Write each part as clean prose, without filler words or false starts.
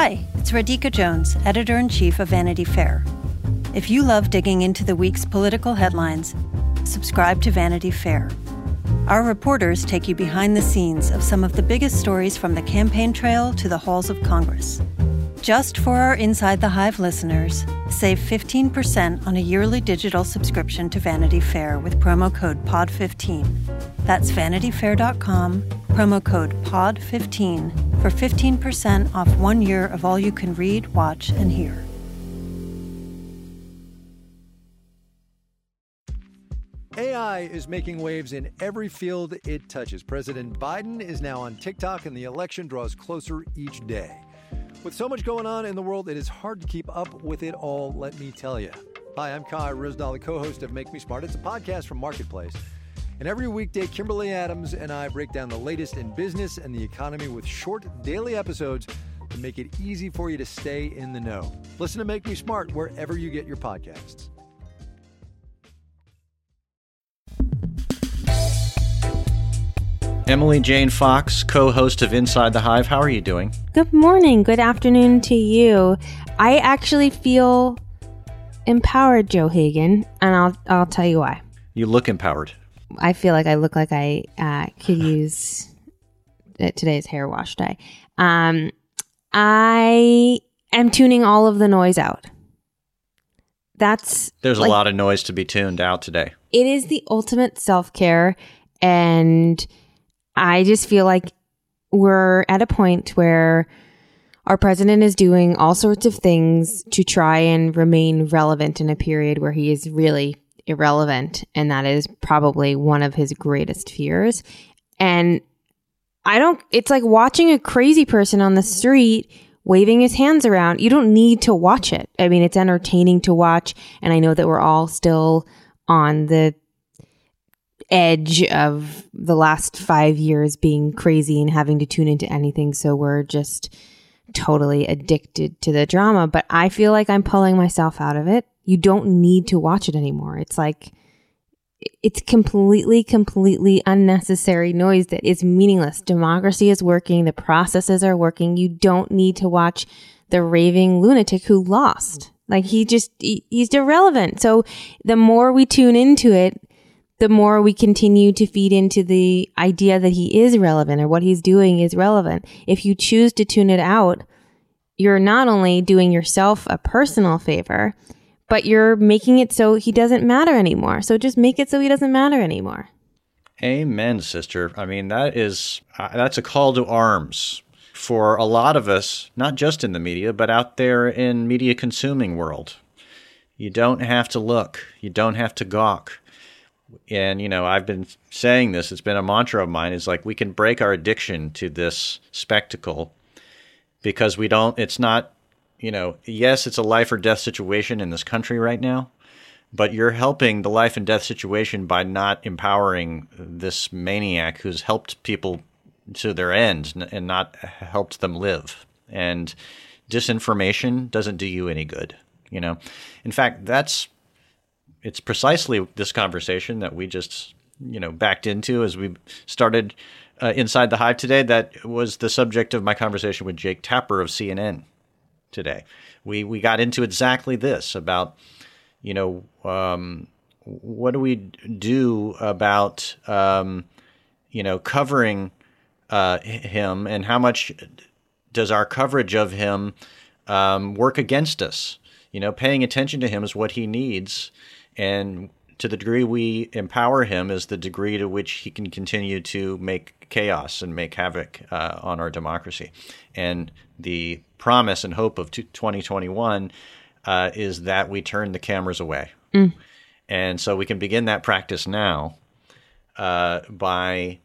Hi, it's Radhika Jones, Editor-in-Chief of Vanity Fair. If you love digging into the week's political headlines, subscribe to Vanity Fair. Our reporters take you behind the scenes of some of the biggest stories from the campaign trail to the halls of Congress. Just for our Inside the Hive listeners, save 15% on a yearly digital subscription to Vanity Fair with promo code POD15. That's vanityfair.com, promo code POD15 for 15% off 1 year of all you can read, watch, and hear. AI is making waves in every field it touches. President Biden is now on TikTok, and the election draws closer each day. With so much going on in the world, it is hard to keep up with it all, let me tell you. Hi, I'm Kai Ryssdal, the co-host of Make Me Smart. It's a podcast from Marketplace. And every weekday, Kimberly Adams and I break down the latest in business and the economy with short daily episodes to make it easy for you to stay in the know. Listen to Make Me Smart wherever you get your podcasts. Emily Jane Fox, co-host of Inside the Hive. How are you doing? Good morning. Good afternoon to you. I actually feel empowered, Joe Hagan, and I'll tell you why. You look empowered. I feel like I look like I could use today's hair wash dye. I am tuning all of the noise out. There's a lot of noise to be tuned out today. It is the ultimate self-care, and I just feel like we're at a point where our president is doing all sorts of things to try and remain relevant in a period where he is really irrelevant. And that is probably one of his greatest fears. And it's like watching a crazy person on the street waving his hands around. You don't need to watch it. I mean, it's entertaining to watch. And I know that we're all still on the edge of the last 5 years being crazy and having to tune into anything. So we're just totally addicted to the drama. But I feel like I'm pulling myself out of it. You don't need to watch it anymore. It's like, it's completely unnecessary noise that is meaningless. Democracy is working. The processes are working. You don't need to watch the raving lunatic who lost. Like he's irrelevant. So the more we tune into it, the more we continue to feed into the idea that he is relevant or what he's doing is relevant. If you choose to tune it out, you're not only doing yourself a personal favor, but you're making it so he doesn't matter anymore. So just make it so he doesn't matter anymore. Amen, sister. I mean, that's a call to arms for a lot of us, not just in the media, but out there in media consuming world. You don't have to look. You don't have to gawk. And, I've been saying this, it's been a mantra of mine, is like we can break our addiction to this spectacle because it's not, yes, it's a life or death situation in this country right now, but you're helping the life and death situation by not empowering this maniac who's helped people to their end and not helped them live. And disinformation doesn't do you any good, In fact, it's precisely this conversation that we just, backed into as we started Inside the Hive today. That was the subject of my conversation with Jake Tapper of CNN today. We got into exactly this about, what do we do about, covering him, and how much does our coverage of him work against us? Paying attention to him is what he needs. And to the degree we empower him is the degree to which he can continue to make chaos and make havoc on our democracy. And the promise and hope of 2021 is that we turn the cameras away. And so we can begin that practice now by,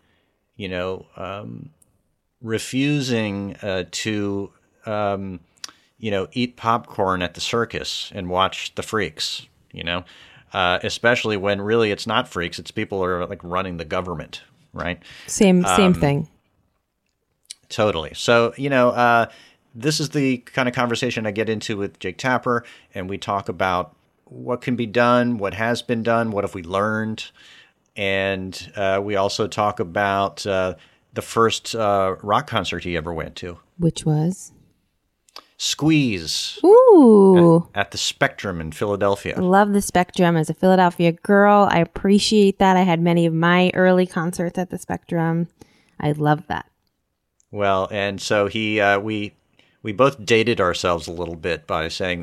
refusing to, eat popcorn at the circus and watch the freaks, especially when really it's not freaks, it's people who are like running the government, right? Same thing. Totally. So, this is the kind of conversation I get into with Jake Tapper, and we talk about what can be done, what has been done, what have we learned, and we also talk about the first rock concert he ever went to. Which was? Squeeze Ooh. at the Spectrum in Philadelphia. Love the Spectrum. As a Philadelphia girl, I appreciate that. I had many of my early concerts at the Spectrum. I love that. Well, and so we both dated ourselves a little bit by saying,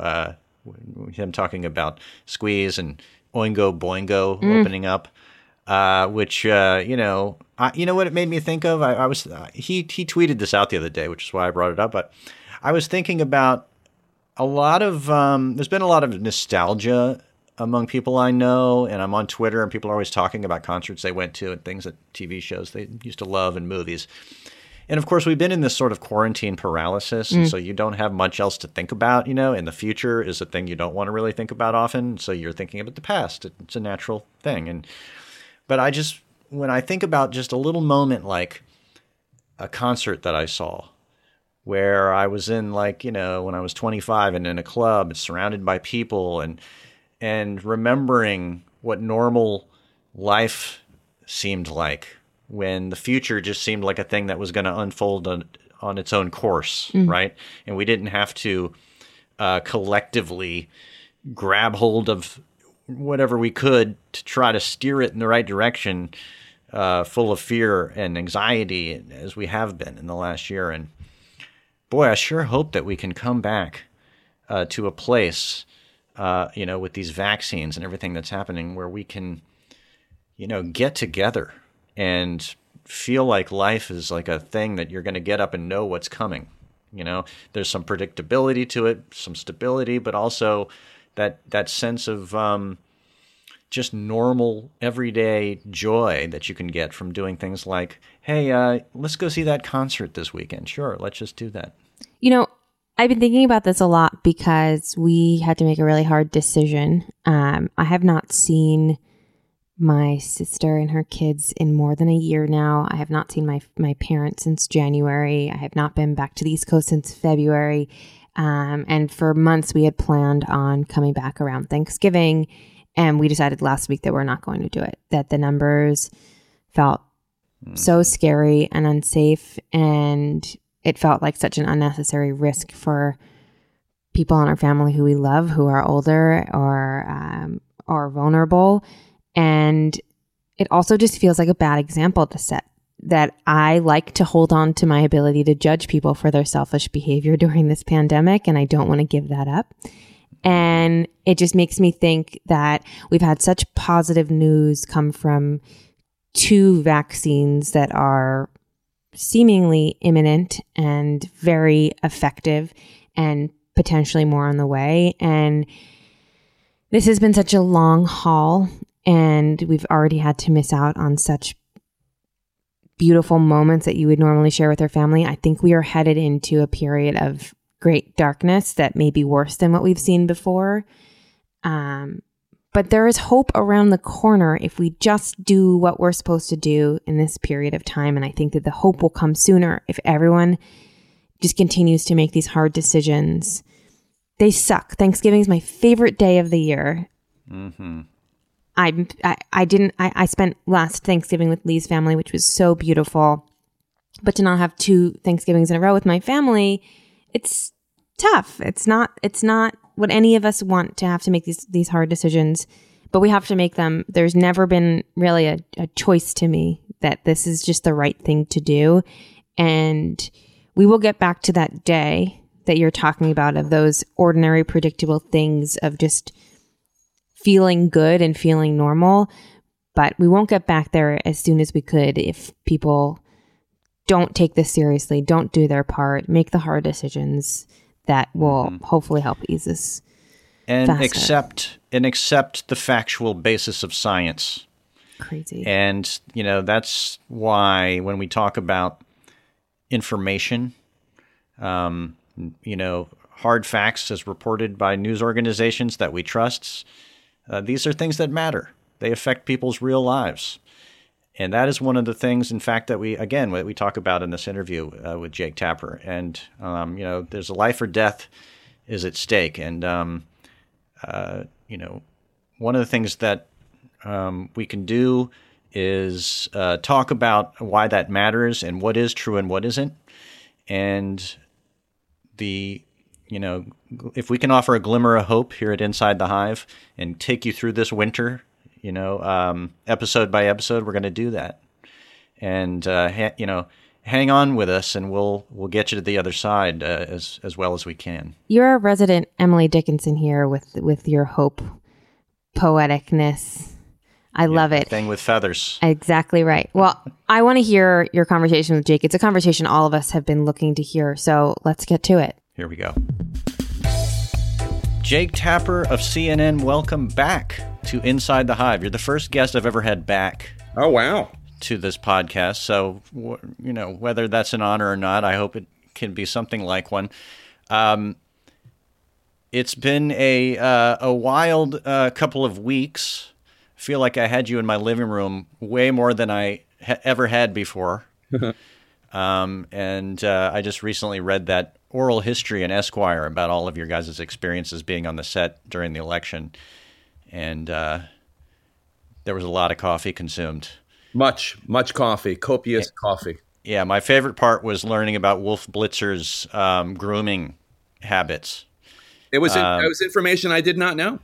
him talking about Squeeze and Oingo Boingo opening up, which you know what it made me think of. He tweeted this out the other day, which is why I brought it up. But I was thinking about a lot of there's been a lot of nostalgia among people I know, and I'm on Twitter, and people are always talking about concerts they went to and things at TV shows they used to love and movies. And of course, we've been in this sort of quarantine paralysis, and so you don't have much else to think about, and the future is a thing you don't want to really think about often, so you're thinking about the past. It's a natural thing. But when I think about just a little moment like a concert that I saw, where I was in when I was 25 and in a club surrounded by people and remembering what normal life seemed like when the future just seemed like a thing that was going to unfold on its own course, right? And we didn't have to collectively grab hold of whatever we could to try to steer it in the right direction, full of fear and anxiety as we have been in the last year. And boy, I sure hope that we can come back to a place, with these vaccines and everything that's happening where we can, get together and feel like life is like a thing that you're going to get up and know what's coming. There's some predictability to it, some stability, but also that sense of just normal, everyday joy that you can get from doing things like, hey, let's go see that concert this weekend. Sure, let's just do that. I've been thinking about this a lot because we had to make a really hard decision. I have not seen my sister and her kids in more than a year now. I have not seen my parents since January. I have not been back to the East Coast since February. And for months we had planned on coming back around Thanksgiving. And we decided last week that we're not going to do it, that the numbers felt so scary and unsafe. And it felt like such an unnecessary risk for people in our family who we love, who are older or vulnerable. And it also just feels like a bad example to set, that I like to hold on to my ability to judge people for their selfish behavior during this pandemic, and I don't want to give that up. And it just makes me think that we've had such positive news come from 2 vaccines that are seemingly imminent and very effective and potentially more on the way. And this has been such a long haul, and we've already had to miss out on such beautiful moments that you would normally share with your family. I think we are headed into a period of great darkness that may be worse than what we've seen before. But there is hope around the corner if we just do what we're supposed to do in this period of time. And I think that the hope will come sooner if everyone just continues to make these hard decisions. They suck. Thanksgiving is my favorite day of the year. Mm-hmm. I spent last Thanksgiving with Lee's family, which was so beautiful. But to not have 2 Thanksgivings in a row with my family, it's tough. It's not what any of us want, to have to make these hard decisions, but we have to make them. There's never been really a choice to me that this is just the right thing to do. And we will get back to that day that you're talking about, of those ordinary, predictable things of just feeling good and feeling normal. But we won't get back there as soon as we could if people don't take this seriously, don't do their part, make the hard decisions that will hopefully help ease this and faster. accept the factual basis of science. Crazy. And that's why when we talk about information, hard facts as reported by news organizations that we trust, these are things that matter. They affect people's real lives. And that is one of the things, in fact, that we talk about in this interview with Jake Tapper. And, there's a life or death is at stake. And, one of the things that we can do is talk about why that matters and what is true and what isn't. And if we can offer a glimmer of hope here at Inside the Hive and take you through this winter, episode by episode, we're going to do that. And, hang on with us and we'll get you to the other side as well as we can. You're a resident Emily Dickinson here with your hope poeticness. I love it. Thing with feathers. Exactly right. Well, I want to hear your conversation with Jake. It's a conversation all of us have been looking to hear. So let's get to it. Here we go. Jake Tapper of CNN, welcome back to Inside the Hive. You're the first guest I've ever had back. Oh, wow. To this podcast. So, whether that's an honor or not, I hope it can be something like one. It's been a wild couple of weeks. I feel like I had you in my living room way more than I ever had before. And I just recently read that oral history in Esquire about all of your guys' experiences being on the set during the election. And there was a lot of coffee consumed. Much coffee, copious coffee. Yeah, my favorite part was learning about Wolf Blitzer's grooming habits. It was information I did not know.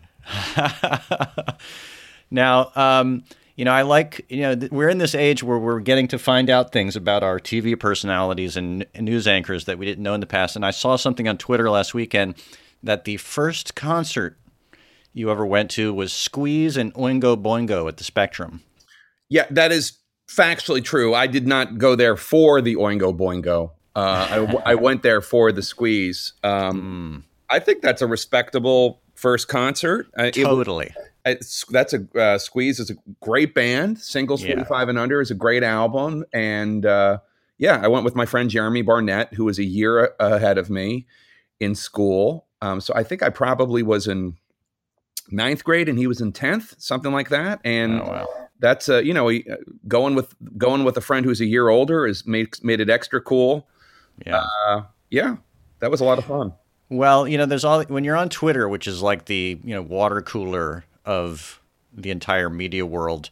Now, I like, we're in this age where we're getting to find out things about our TV personalities and news anchors that we didn't know in the past. And I saw something on Twitter last weekend that the first concert you ever went to was Squeeze and Oingo Boingo at the Spectrum. Yeah, that is factually true. I did not go there for the Oingo Boingo. I went there for the Squeeze. I think that's a respectable first concert. Totally. Squeeze is a great band. Singles 45 and Under is a great album. And I went with my friend Jeremy Barnett, who was a year ahead of me in school. So I think I probably was in 9th grade and he was in 10th, something like that. And that's going with a friend who's a year older is made it extra cool. That was a lot of fun. Well, there's when you're on Twitter, which is like the water cooler of the entire media world,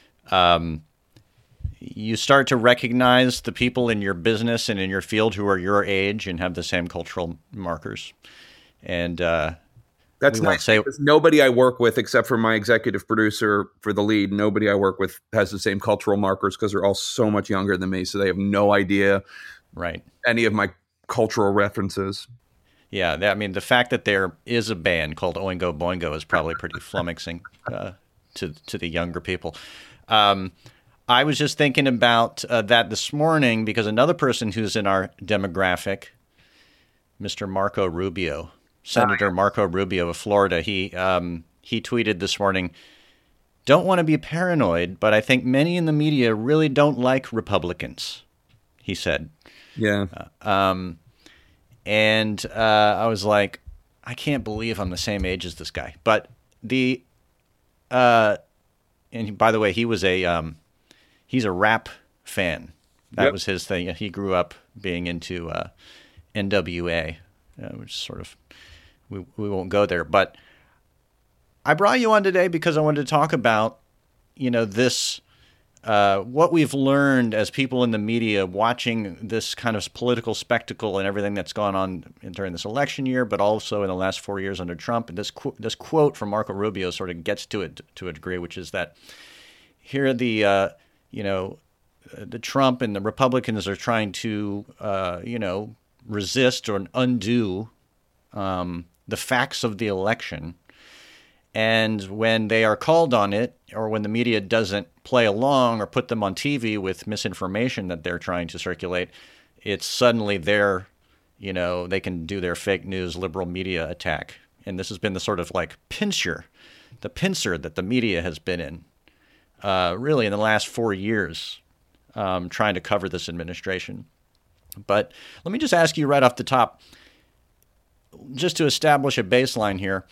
you start to recognize the people in your business and in your field who are your age and have the same cultural markers. And that's nice. Because nobody I work with, except for my executive producer for the lead, nobody I work with has the same cultural markers because they're all so much younger than me. So they have no idea any of my cultural references. Yeah, the fact that there is a band called Oingo Boingo is probably pretty flummoxing to the younger people. I was just thinking about that this morning because another person who's in our demographic, Mr. Marco Rubio, Senator Marco Rubio of Florida, he tweeted this morning, "Don't want to be paranoid, but I think many in the media really don't like Republicans," he said. Yeah. And I was like, I can't believe I'm the same age as this guy. But and by the way, he's a rap fan. That was his thing. He grew up being into NWA, which sort of, we won't go there. But I brought you on today because I wanted to talk about, this, what we've learned as people in the media watching this kind of political spectacle and everything that's gone on during this election year, but also in the last 4 years under Trump. And this quote from Marco Rubio sort of gets to it to a degree, which is that here the Trump and the Republicans are trying to, resist or undo the facts of the election. And when they are called on it, or when the media doesn't play along or put them on TV with misinformation that they're trying to circulate, it's suddenly they can do their fake news liberal media attack. And this has been the sort of like pincer that the media has been in, really in the last 4 years, trying to cover this administration. But let me just ask you right off the top, just to establish a baseline here,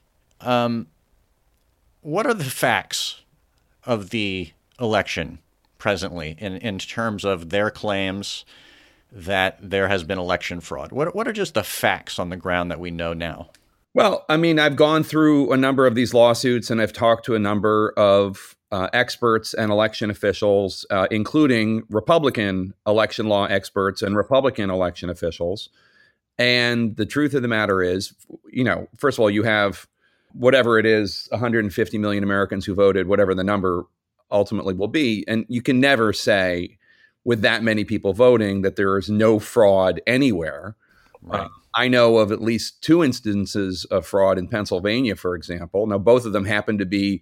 what are the facts of the election presently in terms of their claims that there has been election fraud? What are just the facts on the ground that we know now? Well, I've gone through a number of these lawsuits and I've talked to a number of experts and election officials, including Republican election law experts and Republican election officials. And the truth of the matter is, first of all, you have whatever it is, 150 million Americans who voted, whatever the number ultimately will be. And you can never say with that many people voting that there is no fraud anywhere. Right. I know of at least 2 instances of fraud in Pennsylvania, for example. Now, both of them happen to be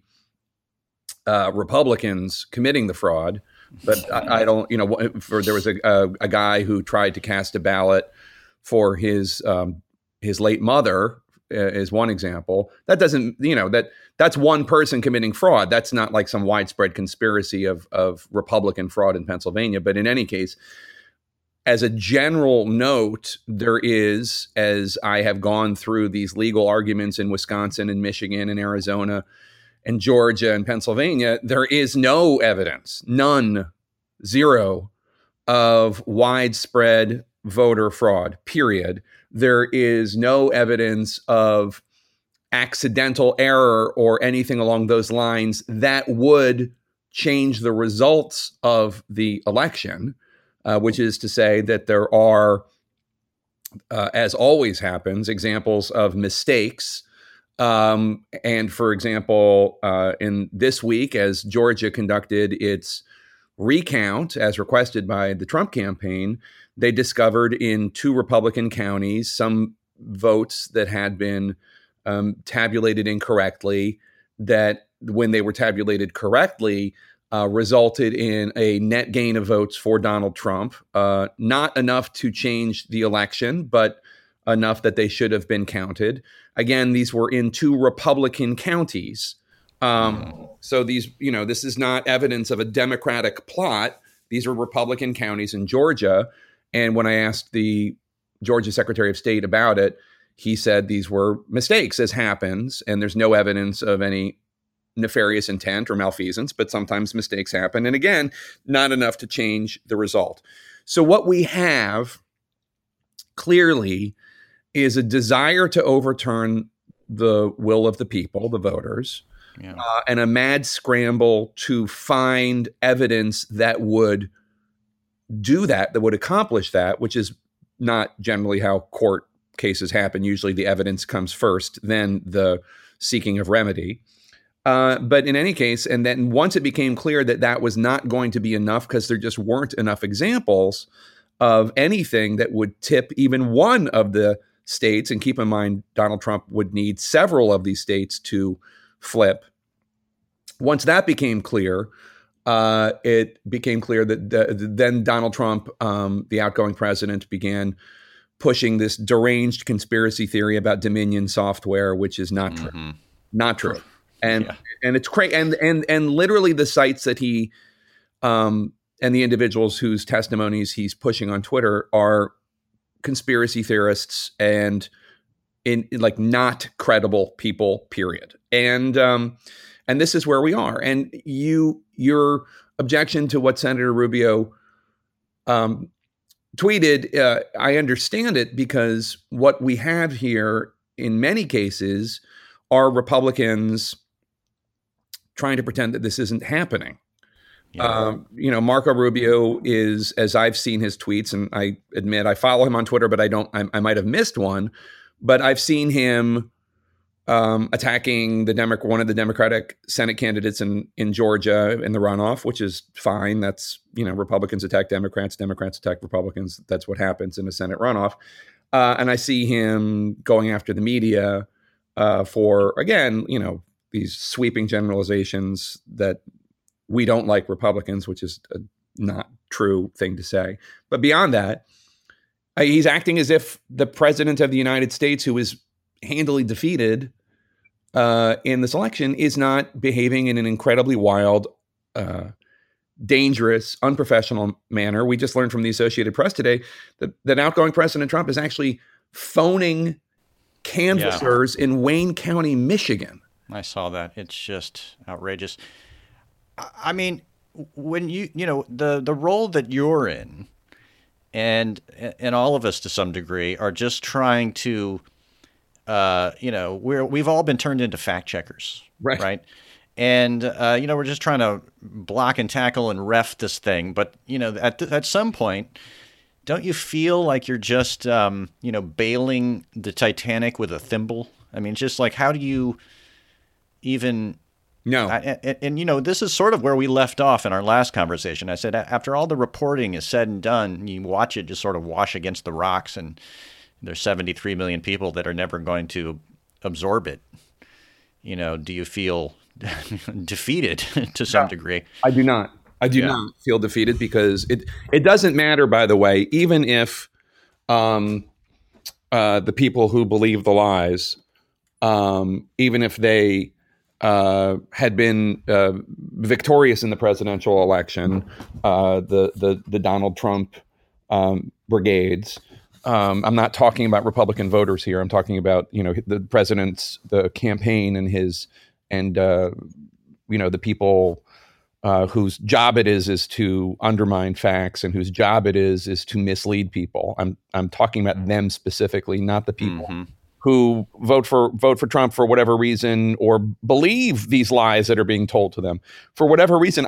Republicans committing the fraud, but I don't, there was a guy who tried to cast a ballot for his late mother is one example. That doesn't, that's one person committing fraud. That's not like some widespread conspiracy of Republican fraud in Pennsylvania. But in any case, as a general note, there is, as I have gone through these legal arguments in Wisconsin and Michigan and Arizona and Georgia and Pennsylvania, there is no evidence, none, zero, of widespread voter fraud, period. There is no evidence of accidental error or anything along those lines that would change the results of the election, which is to say that there are, as always happens, examples of mistakes. And for example, in this week, as Georgia conducted its recount as requested by the Trump campaign, they discovered in 2 Republican counties some votes that had been tabulated incorrectly, that when they were tabulated correctly, resulted in a net gain of votes for Donald Trump, not enough to change the election, but enough that they should have been counted. Again, these were in 2 Republican counties. So these, this is not evidence of a Democratic plot. These are Republican counties in Georgia. And when I asked the Georgia Secretary of State about it, he said these were mistakes, as happens, and there's no evidence of any nefarious intent or malfeasance, but sometimes mistakes happen. And again, not enough to change the result. So what we have clearly is a desire to overturn the will of the people, the voters, and a mad scramble to find evidence that would do that would accomplish that, which is not generally how court cases happen. Usually the evidence comes first, then the seeking of remedy. But in any case, and then once it became clear that that was not going to be enough because there just weren't enough examples of anything that would tip even one of the states, and keep in mind, Donald Trump would need several of these states to flip. Once that became clear, it became clear that then Donald Trump, the outgoing president, began pushing this deranged conspiracy theory about Dominion software, which is not true. Not true. And it's crazy. And literally the sites that he and the individuals whose testimonies he's pushing on Twitter are conspiracy theorists and in like not credible people, period. And this is where we are. And your objection to what Senator Rubio tweeted, I understand it, because what we have here in many cases are Republicans trying to pretend that this isn't happening. Marco Rubio is, as I've seen his tweets, and I admit I follow him on Twitter, but I might have missed one, but I've seen him attacking one of the Democratic Senate candidates in Georgia in the runoff, which is fine. That's, Republicans attack Democrats, Democrats attack Republicans. That's what happens in a Senate runoff. And I see him going after the media for, again, these sweeping generalizations that we don't like Republicans, which is a not true thing to say. But beyond that, he's acting as if the president of the United States, who is handily defeated in this election, is not behaving in an incredibly wild, dangerous, unprofessional manner. We just learned from the Associated Press today that outgoing President Trump is actually phoning canvassers in Wayne County, Michigan. I saw that. It's just outrageous. I mean, when the role that you're in, and all of us to some degree are just trying to, we've all been turned into fact checkers, right? And we're just trying to block and tackle and ref this thing. But at some point, don't you feel like you're just, bailing the Titanic with a thimble? I mean, just like, how do you even... No. And this is sort of where we left off in our last conversation. I said, after all the reporting is said and done, you watch it just sort of wash against the rocks, and there's 73 million people that are never going to absorb it. Do you feel defeated to some degree? I do not. I do not feel defeated, because it doesn't matter, by the way, even if the people who believe the lies, even if they had been victorious in the presidential election, the Donald Trump brigades. I'm not talking about Republican voters here. I'm talking about the president's the campaign and the people whose job it is to undermine facts, and whose job it is to mislead people. I'm talking about them specifically, not the people who vote for Trump for whatever reason, or believe these lies that are being told to them for whatever reason.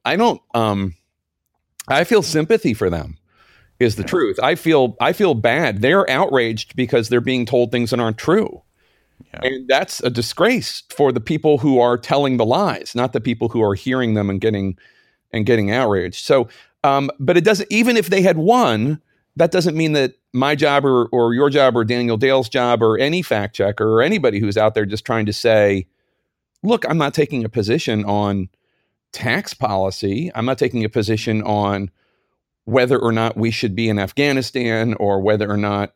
I feel sympathy for them, is the truth. I feel bad. They're outraged because they're being told things that aren't true. Yeah. And that's a disgrace for the people who are telling the lies, not the people who are hearing them and getting outraged. So, but it doesn't, even if they had won, that doesn't mean that my job or your job or Daniel Dale's job or any fact checker or anybody who's out there just trying to say, look, I'm not taking a position on tax policy. I'm not taking a position on whether or not we should be in Afghanistan, or whether or not,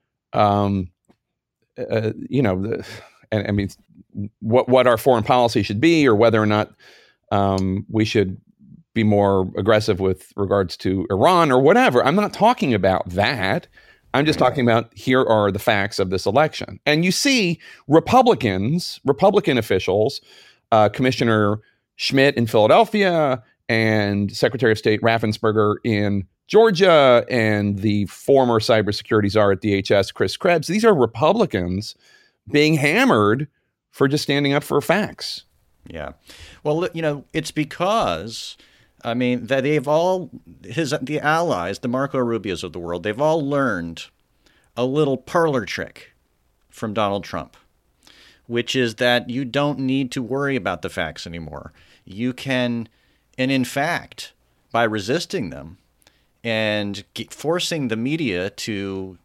what our foreign policy should be, or whether or not we should be more aggressive with regards to Iran or whatever. I'm not talking about that. I'm just talking about, here are the facts of this election. And you see Republican officials, Commissioner Schmidt in Philadelphia, and Secretary of State Raffensperger in Georgia, and the former cybersecurity czar at DHS, Chris Krebs. These are Republicans being hammered for just standing up for facts. Yeah. Well, it's because, that they've all, the allies, the Marco Rubios of the world, they've all learned a little parlor trick from Donald Trump, which is that you don't need to worry about the facts anymore. You can, and in fact, by resisting them and forcing the media to,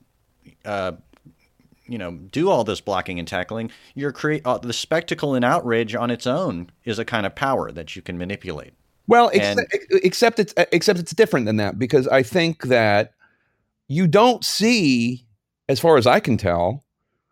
do all this blocking and tackling, you're the spectacle and outrage on its own is a kind of power that you can manipulate. Well, except it's different than that, because I think that you don't see, as far as I can tell,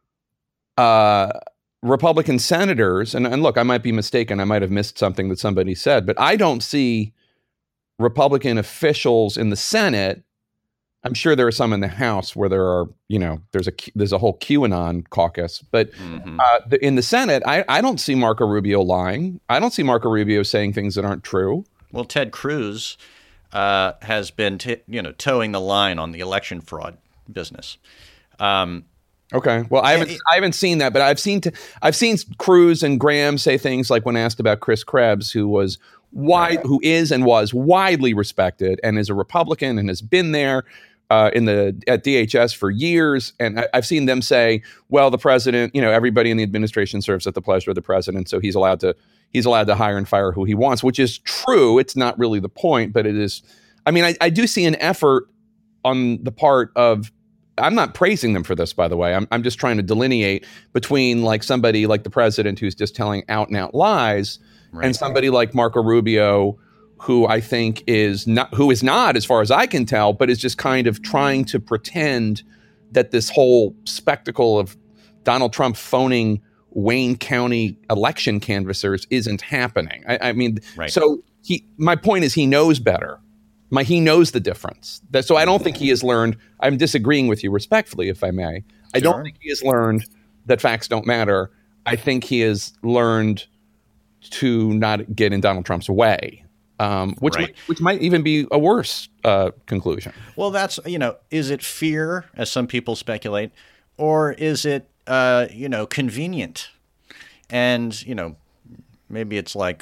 Republican senators, and look, I might be mistaken, I might have missed something that somebody said, but I don't see Republican officials in the Senate. I'm sure there are some in the House where there are, there's a whole QAnon caucus, but in the Senate, I don't see Marco Rubio lying. I don't see Marco Rubio saying things that aren't true. Well, Ted Cruz has been, towing the line on the election fraud business. Okay. Well, I haven't seen that, but I've seen Cruz and Graham say things like, when asked about Chris Krebs, who is and was widely respected and is a Republican and has been there at DHS for years. And I've seen them say, well, the president, everybody in the administration serves at the pleasure of the president, so he's allowed to hire and fire who he wants, which is true. It's not really the point, but it is. I do see an effort on the part of, I'm not praising them for this, by the way. I'm just trying to delineate between like somebody like the president who's just telling out and out lies, right, and somebody like Marco Rubio, who I think is not, as far as I can tell, but is just kind of trying to pretend that this whole spectacle of Donald Trump phoning Wayne County election canvassers isn't happening. Right. So my point is, he knows better. He knows the difference. So I don't think he has learned. I'm disagreeing with you respectfully, if I may. I don't think he has learned that facts don't matter. I think he has learned to not get in Donald Trump's way, which might even be a worse conclusion. Well, that's, is it fear, as some people speculate, or is it, convenient? And, maybe it's like,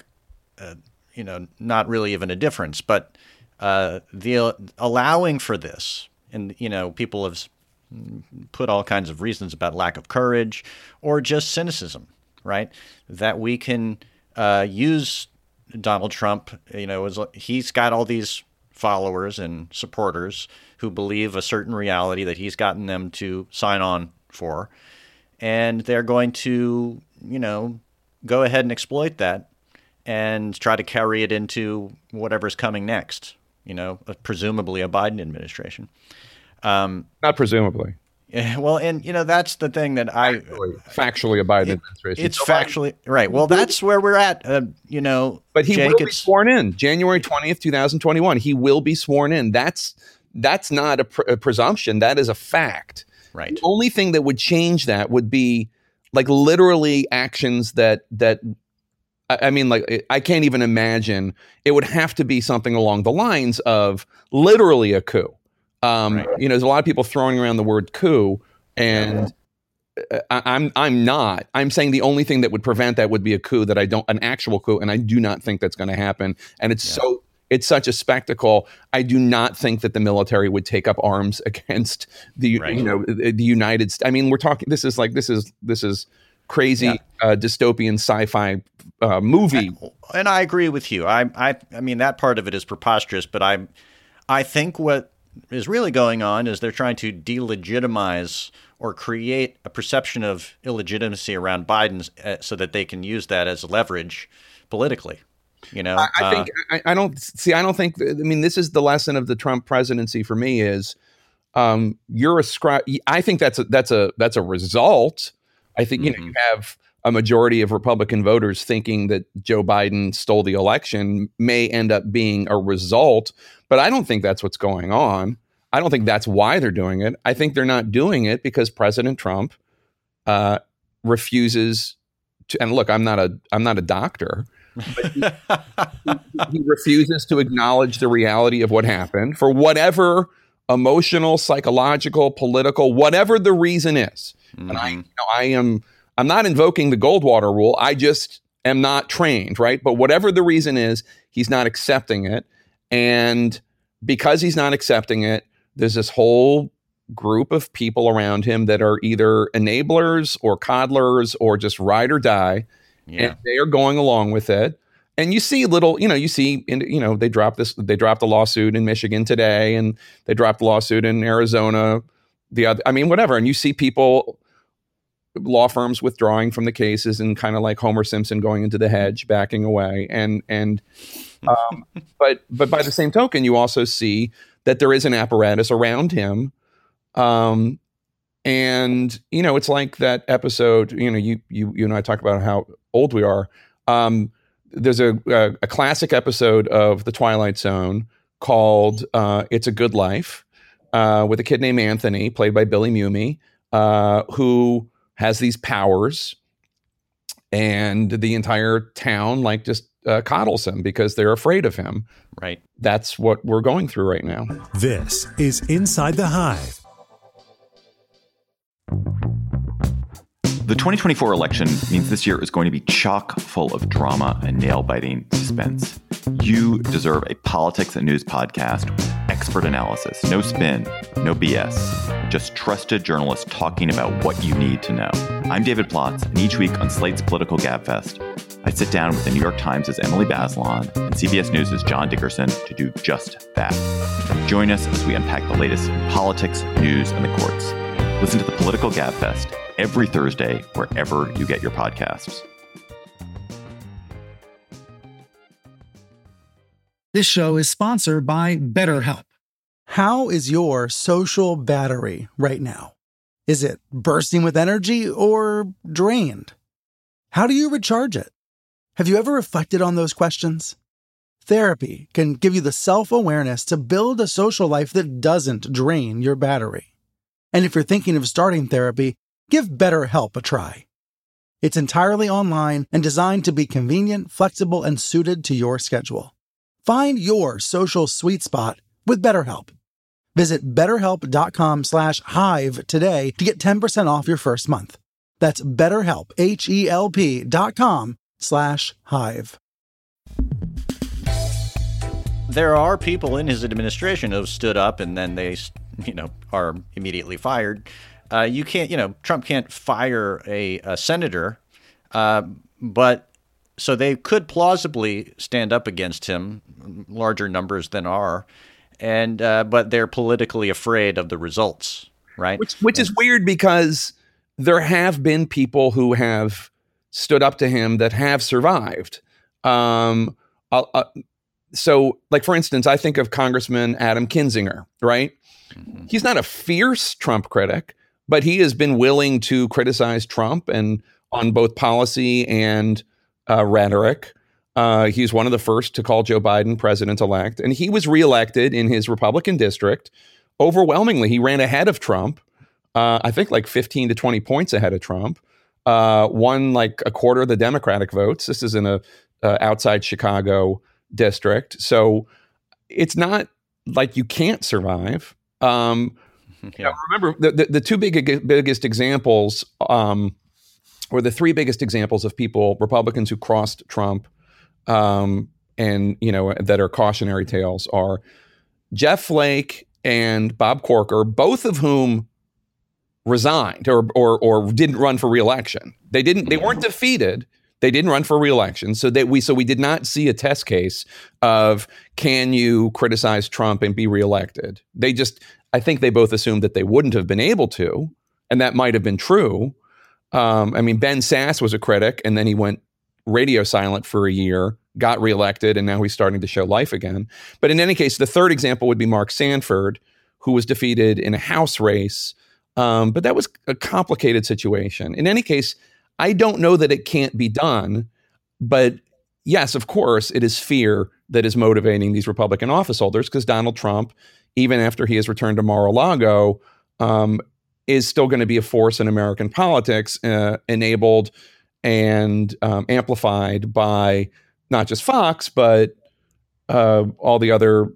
not really even a difference, but the allowing for this and, people have put all kinds of reasons about lack of courage or just cynicism, right? That we can use Donald Trump, he's got all these followers and supporters who believe a certain reality that he's gotten them to sign on for. And they're going to, go ahead and exploit that and try to carry it into whatever's coming next, presumably a Biden administration. Not presumably. Yeah, well, and, that's the thing that factually a Biden administration. It's factually, right. Well, that's where we're at, But he Jake, will be sworn in January 20th, 2021. He will be sworn in. That's not a presumption. That is a fact. Right. The only thing that would change that would be like literally actions that I can't even imagine. It would have to be something along the lines of literally a coup. Right. There's a lot of people throwing around the word coup, and I'm not. I'm saying the only thing that would prevent that would be an actual coup, and I do not think that's going to happen. And it's such a spectacle. I do not think that the military would take up arms against the United States. I mean, we're talking. This is crazy dystopian sci-fi movie. And I agree with you. I mean, that part of it is preposterous, but I think what is really going on is they're trying to delegitimize or create a perception of illegitimacy around Biden so that they can use that as leverage politically. I don't think. This is the lesson of the Trump presidency for me is I think that's a result. I think you have a majority of Republican voters thinking that Joe Biden stole the election may end up being a result, but I don't think that's what's going on. I don't think that's why they're doing it. I think they're not doing it because President Trump refuses to. And look, I'm not a doctor, but he refuses to acknowledge the reality of what happened for whatever emotional, psychological, political, whatever the reason is. And I'm not invoking the Goldwater rule. I just am not trained, right? But whatever the reason is, he's not accepting it. And because he's not accepting it, there's this whole group of people around him that are either enablers or coddlers or just ride or die. Yeah. And they are going along with it. And you see they dropped the lawsuit in Michigan today, and they dropped the lawsuit in Arizona. Whatever. And you see people, law firms withdrawing from the cases and kind of like Homer Simpson going into the hedge, backing away. But by the same token, you also see that there is an apparatus around him. And, it's like that episode, you and I talk about how old we are. There's a classic episode of The Twilight Zone called It's a Good Life with a kid named Anthony, played by Billy Mumy, who has these powers, and the entire town just coddles him because they're afraid of him. Right. That's what we're going through right now. This is Inside the Hive. The 2024 election means this year is going to be chock full of drama and nail-biting suspense. You deserve a politics and news podcast with expert analysis, no spin, no BS, just trusted journalists talking about what you need to know. I'm David Plotz, and each week on Slate's Political Gabfest, I sit down with the New York Times' Emily Bazelon and CBS News' John Dickerson to do just that. Join us as we unpack the latest in politics, news, and the courts. Listen to the Political Gabfest every Thursday, wherever you get your podcasts. This show is sponsored by BetterHelp. How is your social battery right now? Is it bursting with energy or drained? How do you recharge it? Have you ever reflected on those questions? Therapy can give you the self-awareness to build a social life that doesn't drain your battery. And if you're thinking of starting therapy, give BetterHelp a try. It's entirely online and designed to be convenient, flexible, and suited to your schedule. Find your social sweet spot with BetterHelp. Visit BetterHelp.com/hive today to get 10% off your first month. That's BetterHelp, HELP.com/hive. There are people in his administration who have stood up and then they are immediately fired. You can't, Trump can't fire a senator, but so they could plausibly stand up against him, larger numbers than are, and but they're politically afraid of the results, right? Which is weird because there have been people who have stood up to him that have survived. So, like, for instance, I think of Congressman Adam Kinzinger, right? Mm-hmm. He's not a fierce Trump critic, but he has been willing to criticize Trump and on both policy and rhetoric. He's one of the first to call Joe Biden president-elect, and he was reelected in his Republican district. Overwhelmingly, he ran ahead of Trump. I think like 15 to 20 points ahead of Trump. Won like a quarter of the Democratic votes. This is in a outside Chicago district, so it's not like you can't survive. Remember the two biggest examples, or the three biggest examples of people, Republicans who crossed Trump, and that are cautionary tales, are Jeff Flake and Bob Corker, both of whom resigned or didn't run for re-election. They weren't defeated. They didn't run for re-election. So we did not see a test case of, can you criticize Trump and be reelected? I think they both assumed that they wouldn't have been able to, and that might have been true. Ben Sass was a critic, and then he went radio silent for a year, got reelected, and now he's starting to show life again. But in any case, the third example would be Mark Sanford, who was defeated in a House race. But that was a complicated situation. In any case, I don't know that it can't be done. But yes, of course, it is fear that is motivating these Republican office holders, because Donald Trump, even after he has returned to Mar-a-Lago, is still going to be a force in American politics, enabled and amplified by not just Fox, but all the other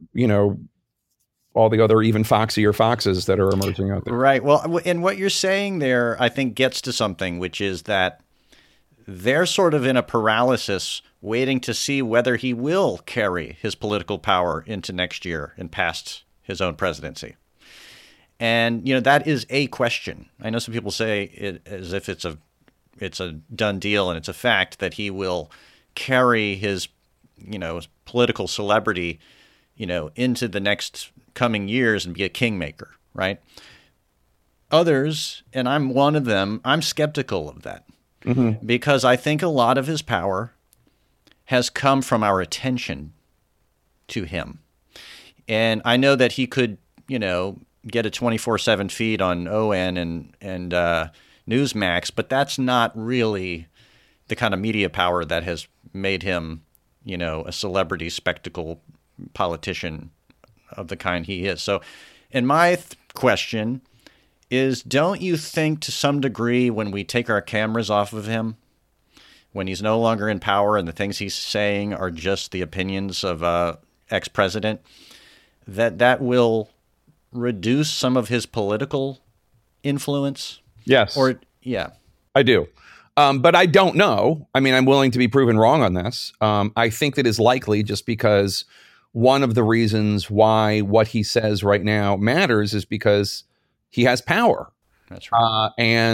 even foxier foxes that are emerging out there. Right. Well, and what you're saying there, I think, gets to something, which is that they're sort of in a paralysis, waiting to see whether he will carry his political power into next year and past his own presidency. And, that is a question. I know some people say it as if it's a done deal and it's a fact that he will carry his, political celebrity, into the next coming years and be a kingmaker, right? Others, and I'm one of them, I'm skeptical of that, because I think a lot of his power has come from our attention to him. And I know that he could, get a 24/7 feed on ON and Newsmax, but that's not really the kind of media power that has made him, a celebrity spectacle politician of the kind he is. So, and my question is, don't you think to some degree, when we take our cameras off of him, when he's no longer in power and the things he's saying are just the opinions of a ex-president, that will reduce some of his political influence? Yes. I do. But I don't know. I'm willing to be proven wrong on this. I think that is likely, just because one of the reasons why what he says right now matters is because he has power. That's right.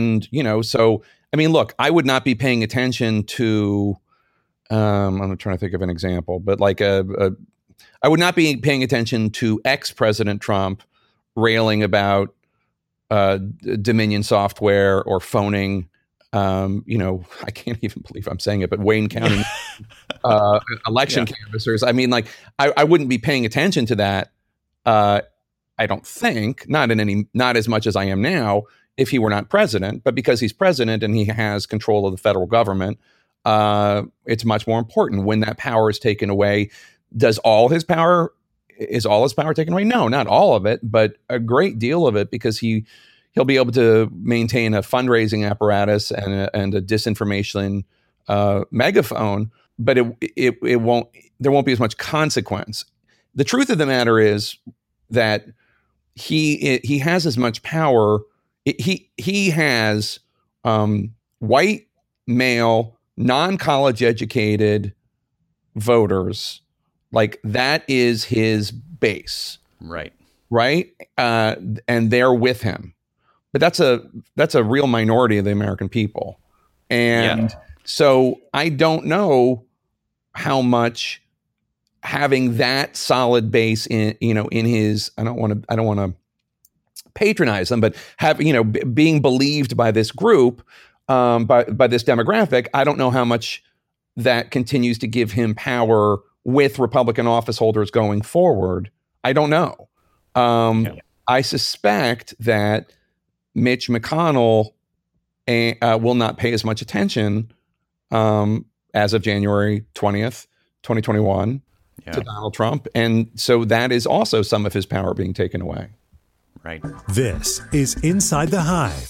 Look, I would not be paying attention to, I'm trying to think of an example, but I would not be paying attention to ex-President Trump railing about Dominion software or phoning, I can't even believe I'm saying it, but Wayne County election canvassers. I wouldn't be paying attention to that. I don't think, not as much as I am now, if he were not president, but because he's president and he has control of the federal government, it's much more important. When that power is taken away, is all his power taken away? No, not all of it, but a great deal of it, because he'll be able to maintain a fundraising apparatus and a disinformation megaphone, but it won't. There won't be as much consequence. The truth of the matter is that he has as much power. He has white, male, non-college educated voters. Like, that is his base. Right. right? And they're with him. But that's a real minority of the American people. And so I don't know how much having that solid base in his, I don't want to patronize them, but being believed by this group, by this demographic, I don't know how much that continues to give him power with Republican office holders going forward. I don't know. I suspect that Mitch McConnell will not pay as much attention as of January 20th, 2021 to Donald Trump. And so that is also some of his power being taken away. Right. This is Inside the Hive.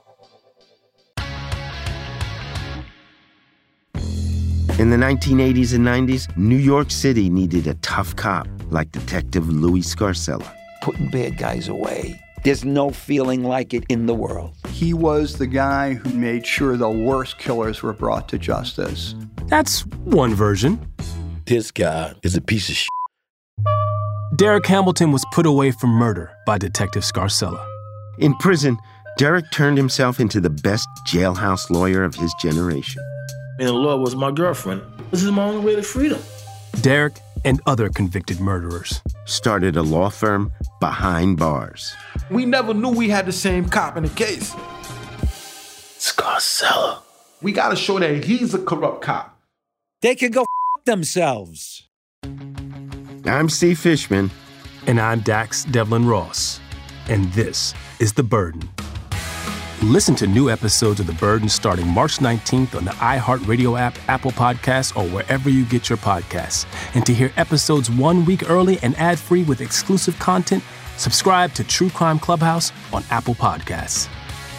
In the 1980s and 90s, New York City needed a tough cop like Detective Louis Scarcella. Putting bad guys away. There's no feeling like it in the world. He was the guy who made sure the worst killers were brought to justice. That's one version. This guy is a piece of shit. Derek Hamilton was put away for murder by Detective Scarcella. In prison, Derek turned himself into the best jailhouse lawyer of his generation. And the law was my girlfriend. This is my only way to freedom. Derek and other convicted murderers started a law firm behind bars. We never knew we had the same cop in the case. Scarcella. We gotta show that he's a corrupt cop. They can go themselves. I'm Steve Fishman. And I'm Dax Devlin Ross. And this is The Burden. Listen to new episodes of The Burden starting March 19th on the iHeartRadio app, Apple Podcasts, or wherever you get your podcasts. And to hear episodes 1 week early and ad-free with exclusive content, subscribe to True Crime Clubhouse on Apple Podcasts.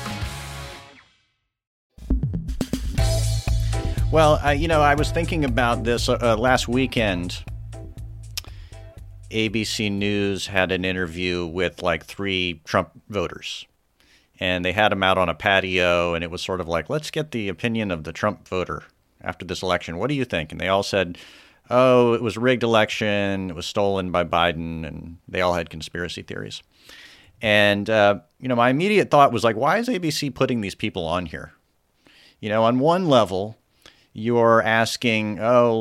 Well, I was thinking about this last weekend. ABC News had an interview with like 3 Trump voters. And they had them out on a patio, and it was sort of like, let's get the opinion of the Trump voter after this election. What do you think? And they all said, oh, it was a rigged election. It was stolen by Biden. And they all had conspiracy theories. And, my immediate thought was like, why is ABC putting these people on here? On one level, you're asking,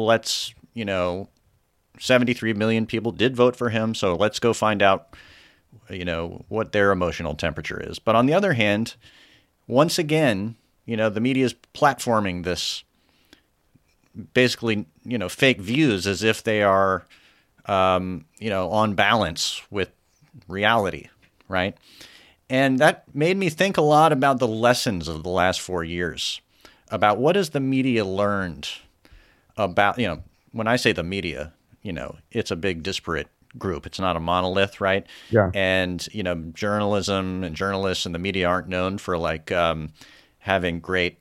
73 million people did vote for him. So let's go find out what their emotional temperature is. But on the other hand, once again, the media is platforming this basically, fake views as if they are, on balance with reality, right? And that made me think a lot about the lessons of the last 4 years, about what has the media learned about, when I say the media, it's a big disparate group. It's not a monolith, right? Yeah. And, journalism and journalists and the media aren't known for like having great,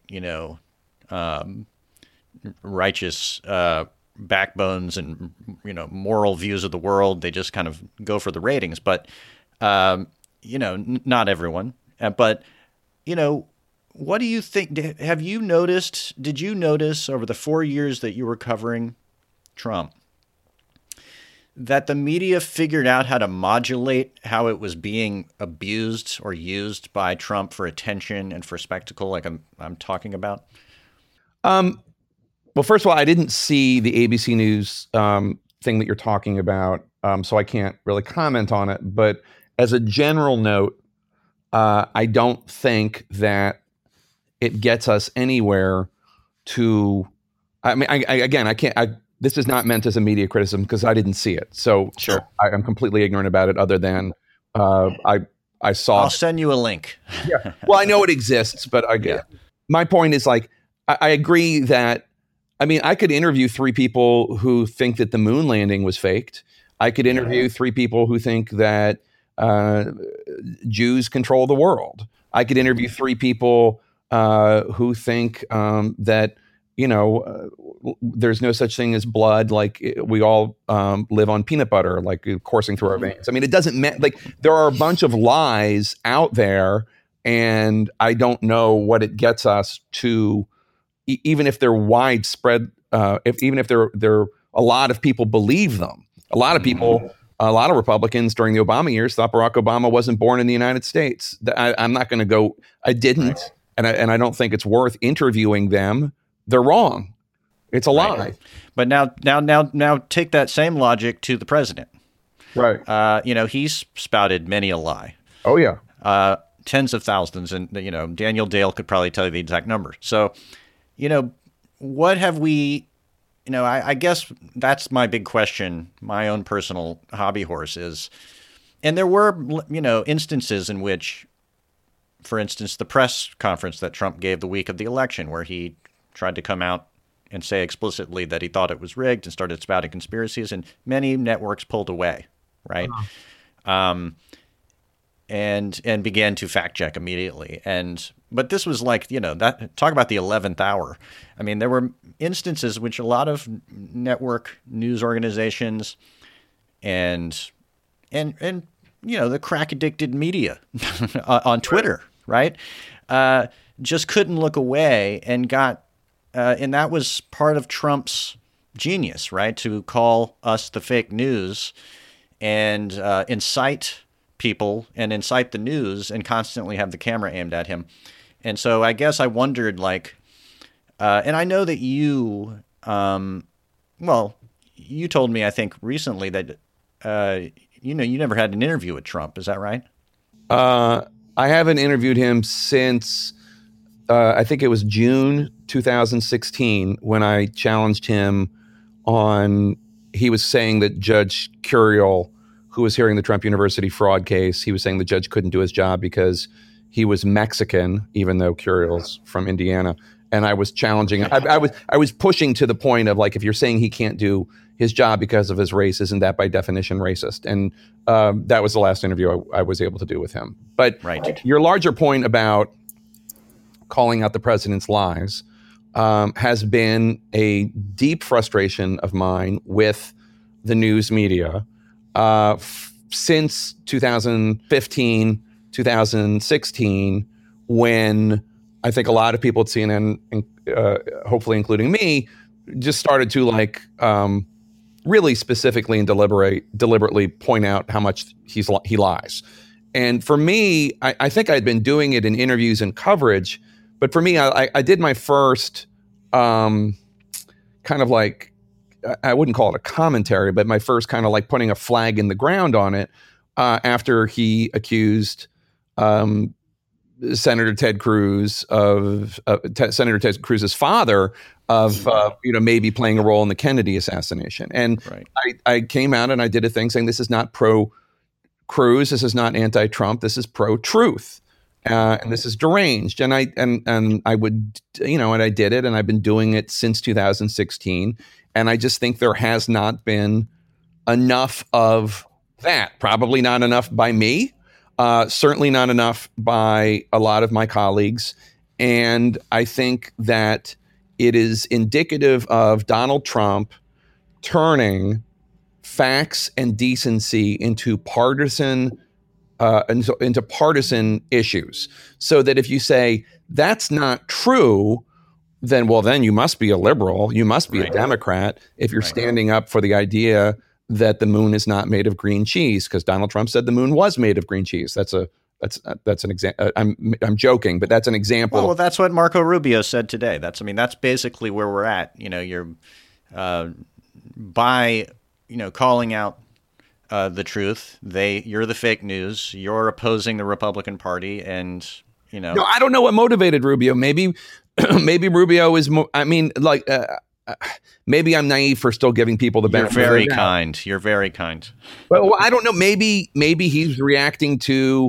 righteous backbones and, moral views of the world. They just kind of go for the ratings. But, not everyone. But, what do you think? Did you notice over the 4 years that you were covering Trump that the media figured out how to modulate how it was being abused or used by Trump for attention and for spectacle, like I'm talking about? Well, first of all, I didn't see the ABC News thing that you're talking about, so I can't really comment on it. But as a general note, I don't think that it gets us anywhere to. I mean, I can't. This is not meant as a media criticism because I didn't see it. So sure. I'm completely ignorant about it other than I saw. I'll send you a link. Yeah. Well, I know it exists, but my point is like, I agree that, I could interview 3 people who think that the moon landing was faked. I could interview 3 people who think that Jews control the world. I could interview 3 people who think that, there's no such thing as blood. Like we all live on peanut butter, like coursing through our veins. It doesn't matter. Like there are a bunch of lies out there, and I don't know what it gets us to, even if they're widespread. Even if they're a lot of people believe them. A lot of people a lot of Republicans during the Obama years thought Barack Obama wasn't born in the United States. I'm not going to go. I didn't, right. and I don't think it's worth interviewing them. They're wrong. It's a lie. Right. But now take that same logic to the president. Right. He's spouted many a lie. Oh yeah. Tens of thousands, and Daniel Dale could probably tell you the exact number. So, what have we? I guess that's my big question. My own personal hobby horse is, and there were instances in which, for instance, the press conference that Trump gave the week of the election, where he tried to come out and say explicitly that he thought it was rigged and started spouting conspiracies, and many networks pulled away, right? And began to fact check immediately. But this was like, that talk about the 11th hour. I mean, there were instances which a lot of network news organizations and the crack addicted media on Twitter, right? Just couldn't look away and and that was part of Trump's genius, right? To call us the fake news and incite people and incite the news and constantly have the camera aimed at him. And so I guess I wondered, and I know that you, you told me, I think recently that, you never had an interview with Trump. Is that right? I haven't interviewed him since, I think it was June 2016 when I challenged him he was saying that Judge Curiel, who was hearing the Trump University fraud case, he was saying the judge couldn't do his job because he was Mexican, even though Curiel's from Indiana. And I was challenging. I was pushing to the point of, if you're saying he can't do his job because of his race, isn't that by definition racist? And that was the last interview I was able to do with him. But your larger point about calling out the president's lies has been a deep frustration of mine with the news media since 2015, 2016, when I think a lot of people at CNN, hopefully including me, just started to really specifically and deliberately point out how much he lies. And for me, I think I'd been doing it in interviews and coverage, but for me, I did my first I wouldn't call it a commentary, but my first kind of putting a flag in the ground on it after he accused Senator Ted Cruz Senator Ted Cruz's father of maybe playing a role in the Kennedy assassination. And I came out and I did a thing saying this is not pro-Cruz, this is not anti-Trump, this is pro-truth. And this is deranged. And I would, and I did it, and I've been doing it since 2016. And I just think there has not been enough of that. Probably not enough by me. Certainly not enough by a lot of my colleagues. And I think that it is indicative of Donald Trump turning facts and decency into partisan issues, so that if you say that's not true, then you must be a liberal, you must be a Democrat if you're standing up for the idea that the moon is not made of green cheese, because Donald Trump said the moon was made of green cheese. That's an example. I'm joking, but that's an example. Well, that's what Marco Rubio said today. That's basically where we're at. You're by calling out the truth. You're the fake news. You're opposing the Republican Party, and No, I don't know what motivated Rubio. Maybe Rubio is. Maybe I'm naive for still giving people the benefit. You're very kind. You're very kind. Well, I don't know. Maybe he's reacting to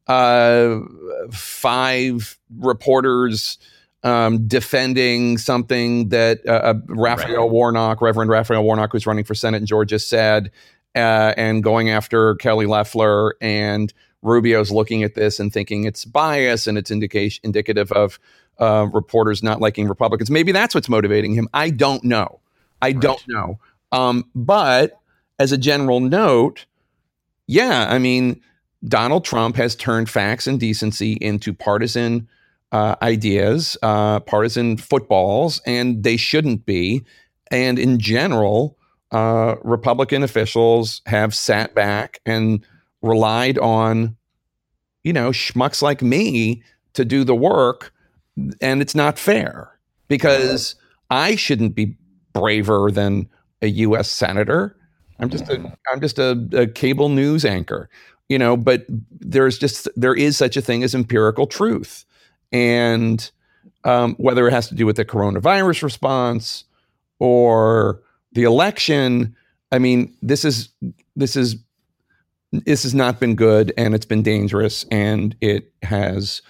5 reporters defending something that Reverend Raphael Warnock, who's running for Senate in Georgia, said. And going after Kelly Loeffler, and Rubio's looking at this and thinking it's bias and it's indicative of reporters not liking Republicans. Maybe that's what's motivating him. I don't know. But as a general note, Donald Trump has turned facts and decency into partisan ideas, partisan footballs, and they shouldn't be. And in general, Republican officials have sat back and relied on, schmucks like me to do the work. And it's not fair because I shouldn't be braver than a U.S. senator. I'm just a cable news anchor, but there is such a thing as empirical truth. And whether it has to do with the coronavirus response or the election, I mean, this has not been good, and it's been dangerous, and it has,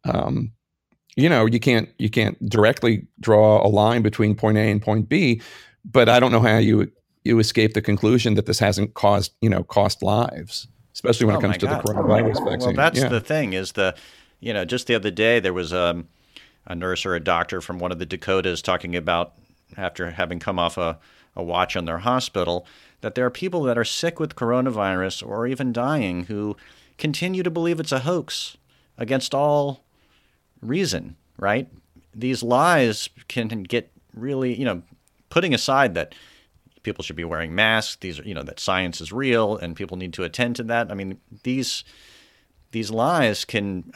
you can't directly draw a line between point A and point B, but I don't know how you escape the conclusion that this hasn't cost lives, especially when it comes to the coronavirus vaccine. Well, that's the thing is just the other day there was a nurse or a doctor from one of the Dakotas talking about, after having come off a watch on their hospital, that there are people that are sick with coronavirus or even dying who continue to believe it's a hoax against all reason, right? These lies can get really, putting aside that people should be wearing masks, these are, that science is real and people need to attend to that. I mean, these lies can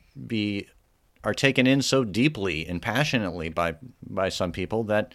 are taken in so deeply and passionately by some people that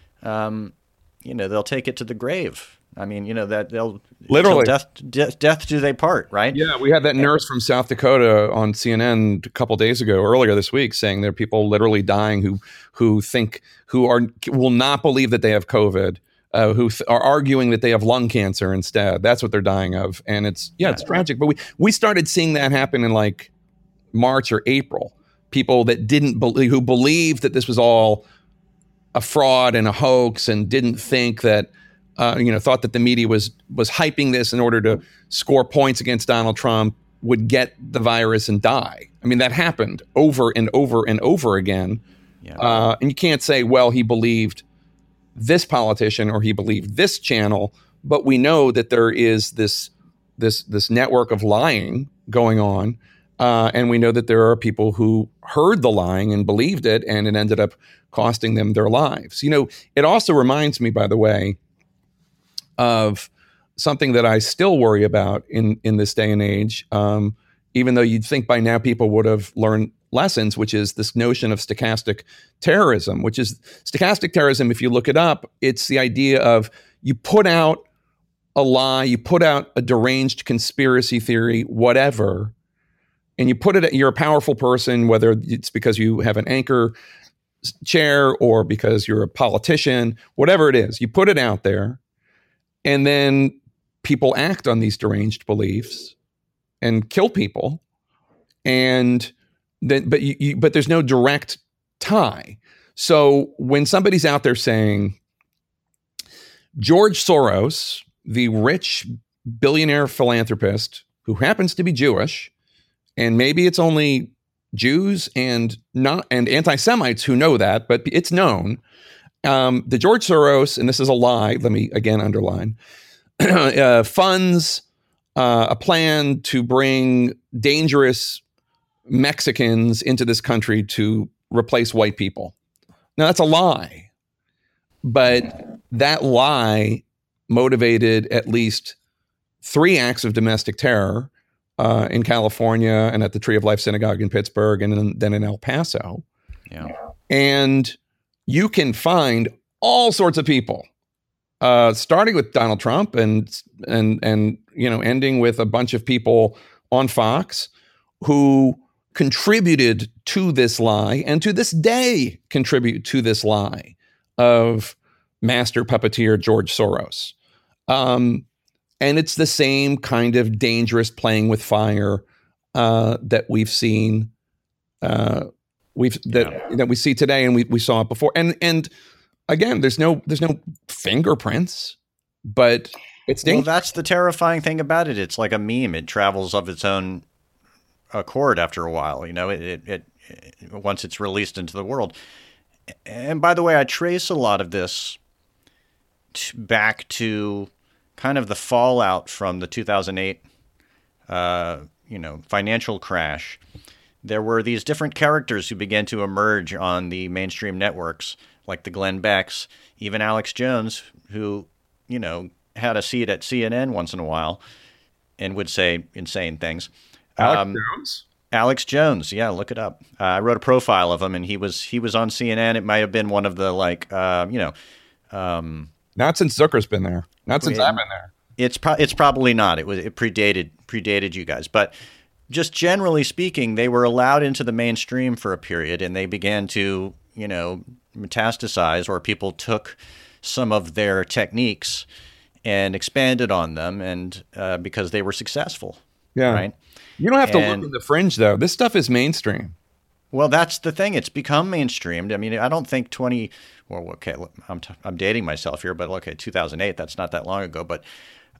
they'll take it to the grave. I mean, that they'll literally death do they part, right? Yeah, we had that nurse from South Dakota on CNN a couple days ago, earlier this week, saying there are people literally dying who will not believe that they have COVID, who are arguing that they have lung cancer instead. That's what they're dying of, and it's tragic. But we started seeing that happen in like March or April. People that who believed that this was all a fraud and a hoax, and didn't think that, thought that the media was hyping this in order to score points against Donald Trump, would get the virus and die. I mean, that happened over and over and over again. Yeah. And you can't say, well, he believed this politician or he believed this channel, but we know that there is this network of lying going on. And we know that there are people who heard the lying and believed it, and it ended up costing them their lives. It also reminds me, by the way, of something that I still worry about in this day and age, even though you'd think by now people would have learned lessons, which is this notion of stochastic terrorism, which is stochastic terrorism. If you look it up, it's the idea of you put out a lie, you put out a deranged conspiracy theory, whatever, and you put it, you're a powerful person, whether it's because you have an anchor chair or because you're a politician, whatever it is, you put it out there, and then people act on these deranged beliefs and kill people. And then, but there's no direct tie. So when somebody's out there saying George Soros, the rich billionaire philanthropist who happens to be Jewish, and maybe it's only Jews and anti-Semites who know that, but it's known. The George Soros, and this is a lie, let me again underline, funds a plan to bring dangerous Mexicans into this country to replace white people. Now, that's a lie. But that lie motivated at least 3 acts of domestic terror in California and at the Tree of Life Synagogue in Pittsburgh and then in El Paso. Yeah. And you can find all sorts of people, starting with Donald Trump and ending with a bunch of people on Fox who contributed to this lie and to this day contribute to this lie of master puppeteer George Soros. And it's the same kind of dangerous playing with fire that we've seen, that we see today, and we saw it before. And again, there's no fingerprints, but it's dangerous. Well, that's the terrifying thing about it. It's like a meme. It travels of its own accord after a while. It once it's released into the world. And by the way, I trace a lot of this back to kind of the fallout from the 2008, financial crash. There were these different characters who began to emerge on the mainstream networks, like the Glenn Becks, even Alex Jones, who, had a seat at CNN once in a while and would say insane things. Alex Jones? Alex Jones, yeah, look it up. I wrote a profile of him, and he was on CNN. It might have been one of the not since Zucker's been there. Not since I've been there. It's probably not. It predated you guys, but just generally speaking, they were allowed into the mainstream for a period, and they began to metastasize, or people took some of their techniques and expanded on them, and because they were successsul. Yeah. Right. You don't have to look in the fringe, though. This stuff is mainstream. Well, that's the thing. It's become mainstreamed. I mean, I don't think I'm dating myself here, but 2008, that's not that long ago. But,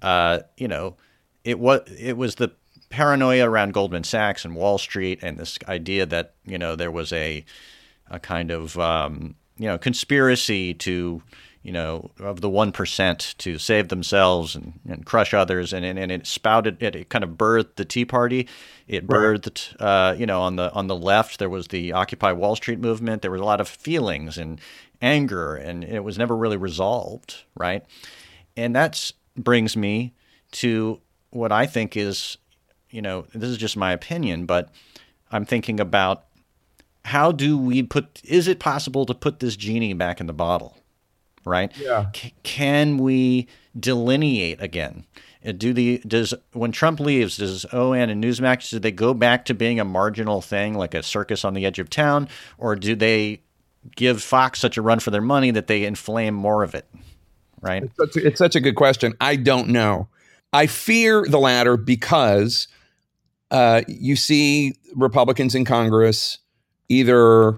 it was the paranoia around Goldman Sachs and Wall Street, and this idea that, there was a kind of, conspiracy to, of the 1% to save themselves and crush others. And it spouted, it kind of birthed the Tea Party. It birthed, on the left, there was the Occupy Wall Street movement. There was a lot of feelings and anger, and it was never really resolved, right? And that brings me to what I think is, this is just my opinion, but I'm thinking about how do we is it possible to put this genie back in the bottle? Right? Yeah. Can we delineate again? When Trump leaves, does OAN and Newsmax, do they go back to being a marginal thing, like a circus on the edge of town, or do they give Fox such a run for their money that they inflame more of it? Right? It's such a good question. I don't know. I fear the latter because you see Republicans in Congress either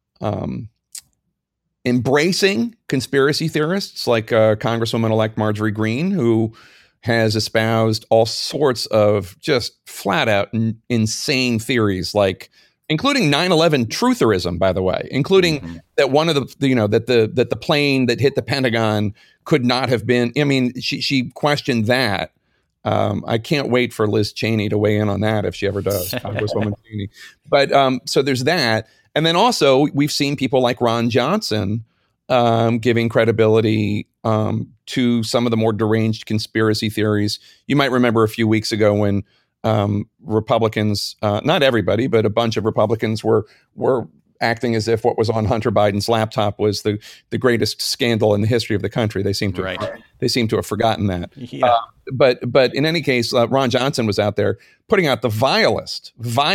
embracing conspiracy theorists like Congresswoman-elect Marjorie Greene, who has espoused all sorts of just flat-out insane theories, like including 9/11 trutherism, by the way, including that one of that the plane that hit the Pentagon could not have been. I mean, she questioned that. I can't wait for Liz Cheney to weigh in on that if she ever does, Congresswoman Cheney. But so there's that. And then also we've seen people like Ron Johnson giving credibility to some of the more deranged conspiracy theories. You might remember a few weeks ago when Republicans, not everybody, but a bunch of Republicans were acting as if what was on Hunter Biden's laptop was the greatest scandal in the history of the country. They seem to have forgotten that. Yeah. But in any case, Ron Johnson was out there putting out the vilest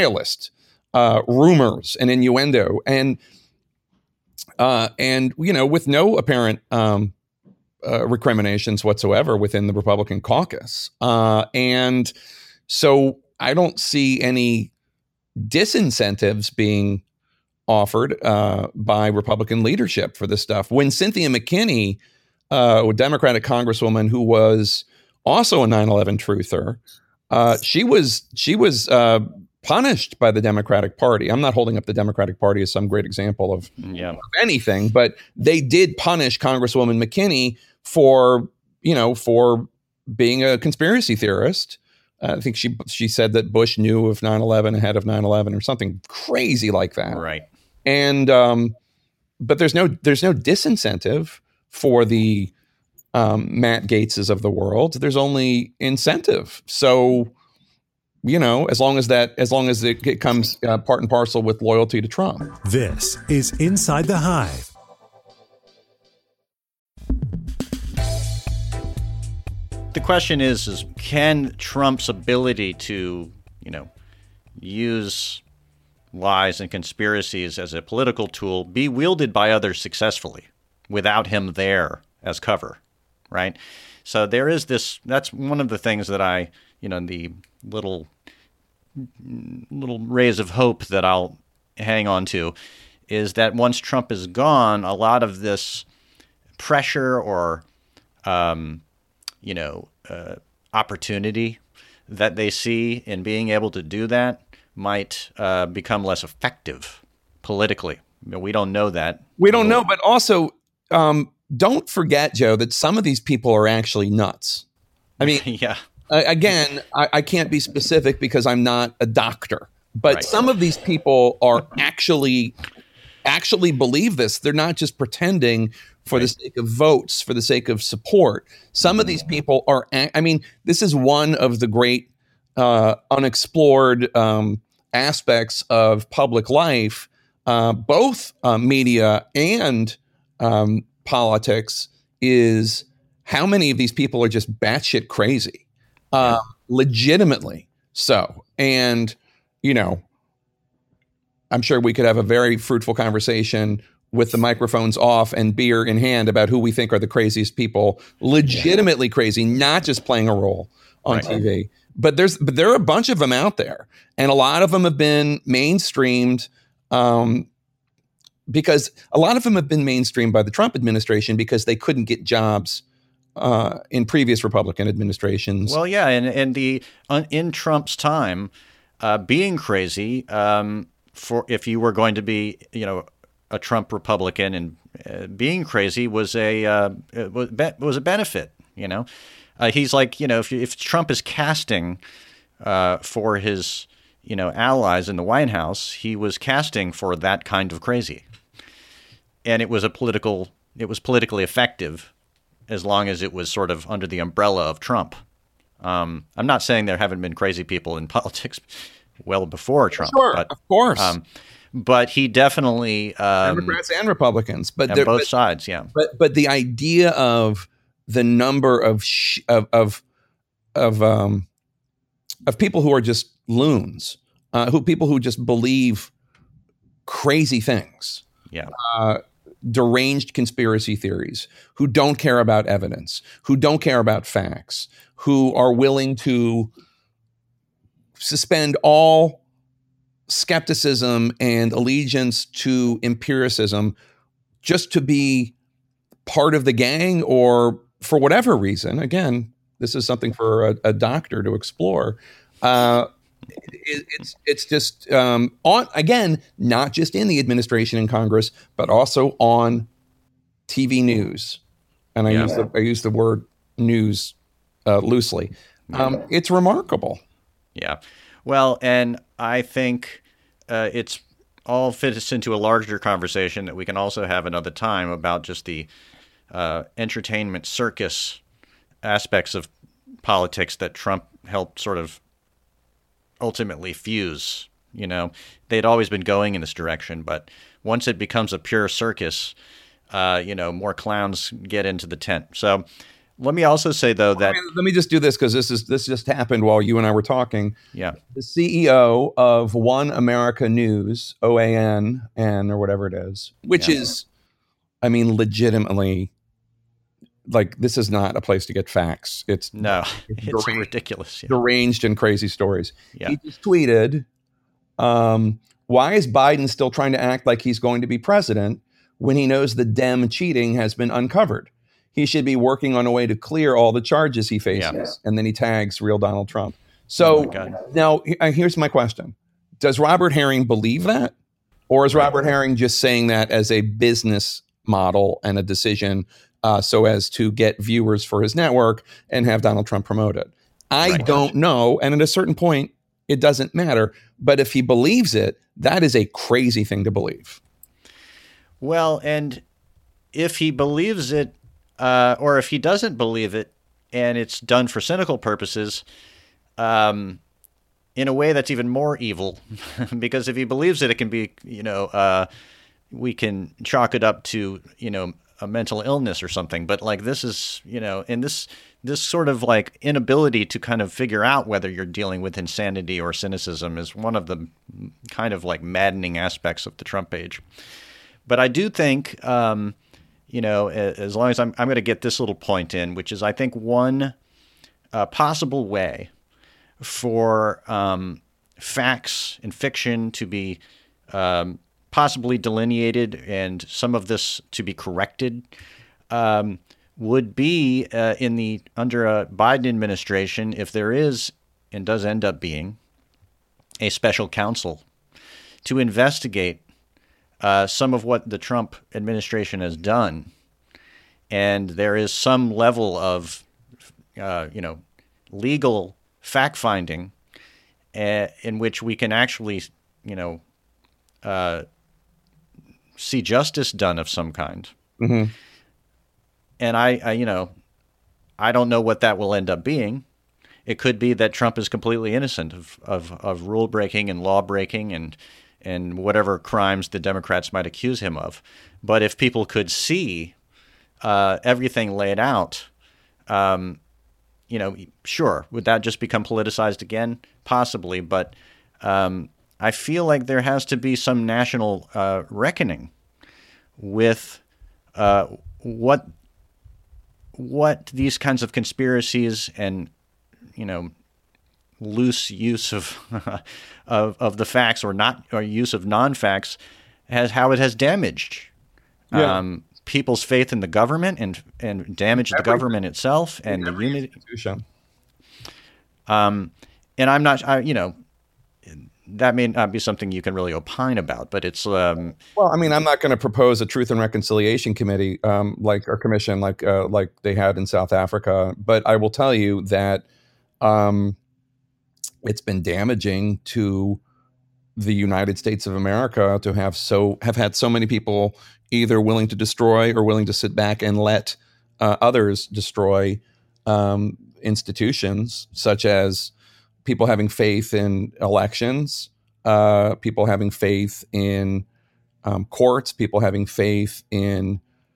rumors and innuendo, and with no apparent recriminations whatsoever within the Republican caucus. And so I don't see any disincentives being offered by Republican leadership for this stuff. When Cynthia McKinney, a Democratic congresswoman who was also a 9/11 truther, she was punished by the Democratic Party. I'm not holding up the Democratic Party as some great example of anything, but they did punish Congresswoman McKinney for being a conspiracy theorist. I think she said that Bush knew of 9/11 ahead of 9/11 or something crazy like that. Right. And but there's no disincentive for the Matt Gaetzes of the world. There's only incentive. So, as long as it comes part and parcel with loyalty to Trump. This is Inside the Hive. The question is can Trump's ability to, use lies and conspiracies as a political tool be wielded by others successfully without him there as cover, right? So there is this, that's one of the things that I, the little rays of hope that I'll hang on to is that once Trump is gone, a lot of this pressure or, opportunity that they see in being able to do that might become less effective politically. We don't know that. We don't know, but also don't forget, Joe, that some of these people are actually nuts. I mean, yeah. Again, I can't be specific because I'm not a doctor, but some of these people are actually actually believe this. They're not just pretending for the sake of votes, for the sake of support. Some of these people are, this is one of the great unexplored aspects of public life, both media and politics, is how many of these people are just batshit crazy, legitimately so. And, I'm sure we could have a very fruitful conversation with the microphones off and beer in hand about who we think are the craziest people, legitimately crazy, not just playing a role on TV. But there are a bunch of them out there, and a lot of them have been mainstreamed because a lot of them have been mainstreamed by the Trump administration because they couldn't get jobs in previous Republican administrations. Well, yeah, and in Trump's time, being crazy, for if you were going to be, a Trump Republican, and being crazy was a benefit. He's like, if Trump is casting for his, allies in the White House, he was casting for that kind of crazy, and it was politically effective as long as it was sort of under the umbrella of Trump. I'm not saying there haven't been crazy people in politics well before Trump. Sure, but, of course. But he definitely Democrats and Republicans, but both sides, yeah. But the idea of the number of people who are just loons, people who just believe crazy things, deranged conspiracy theories, who don't care about evidence, who don't care about facts, who are willing to suspend all skepticism and allegiance to empiricism just to be part of the gang, or for whatever reason. Again, this is something for a doctor to explore. It's just again, not just in the administration and Congress, but also on TV news. And I use the word news loosely. It's remarkable. Yeah. Well, and I think it's all fits into a larger conversation that we can also have another time about just the entertainment circus aspects of politics that Trump helped sort of ultimately fuse. They'd always been going in this direction, but once it becomes a pure circus, more clowns get into the tent. So let me also say, though, that let me just do this because this just happened while you and I were talking. Yeah, the CEO of One America News, OAN, or whatever it is, which is, legitimately, like, this is not a place to get facts. It's ridiculous, deranged and crazy stories. Yeah. He just tweeted, "Why is Biden still trying to act like he's going to be president when he knows the Dem cheating has been uncovered? He should be working on a way to clear all the charges he faces." Yeah. And then he tags real Donald Trump. So now here's my question. Does Robert Herring believe that? Or is Robert Herring just saying that as a business model and a decision so as to get viewers for his network and have Donald Trump promote it? I don't know. And at a certain point, it doesn't matter. But if he believes it, that is a crazy thing to believe. Well, and if he believes it, or if he doesn't believe it and it's done for cynical purposes, in a way that's even more evil, because if he believes it, it can be, we can chalk it up to, a mental illness or something. But like, this is, and this sort of like inability to kind of figure out whether you're dealing with insanity or cynicism is one of the kind of like maddening aspects of the Trump age. But I do think, as long as I'm going to get this little point in, which is, I think, one possible way for facts and fiction to be possibly delineated and some of this to be corrected would be under a Biden administration, if there is and does end up being a special counsel to investigate some of what the Trump administration has done, and there is some level of, legal fact-finding in which we can actually, see justice done of some kind. Mm-hmm. And I don't know what that will end up being. It could be that Trump is completely innocent of rule breaking and law breaking and whatever crimes the Democrats might accuse him of. But if people could see everything laid out, sure, would that just become politicized again? Possibly, but I feel like there has to be some national reckoning with what these kinds of conspiracies and loose use of of the facts or use of non-facts how it has damaged people's faith in the government and damaged the government itself and the unity. Institution. And I'm not, that may not be something you can really opine about, but it's. Well, I mean, I'm not going to propose a Truth and Reconciliation Committee, or commission, like they had in South Africa. But I will tell you that it's been damaging to the United States of America to have had so many people either willing to destroy or willing to sit back and let others destroy institutions, such as people having faith in elections, people having faith in courts, people having faith in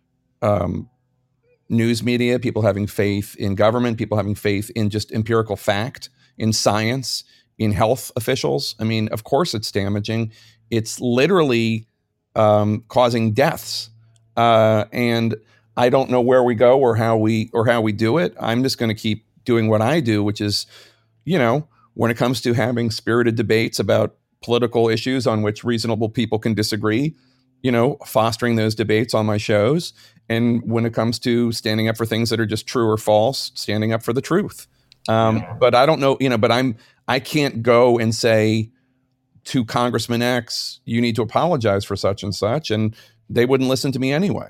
news media, people having faith in government, people having faith in just empirical fact, in science, in health officials. I mean, of course it's damaging. It's literally causing deaths. And I don't know where we go or how we do it. I'm just going to keep doing what I do, which is, when it comes to having spirited debates about political issues on which reasonable people can disagree, fostering those debates on my shows. And when it comes to standing up for things that are just true or false, standing up for the truth. But I don't know, I can't go and say to Congressman X, you need to apologize for such and such. And they wouldn't listen to me anyway.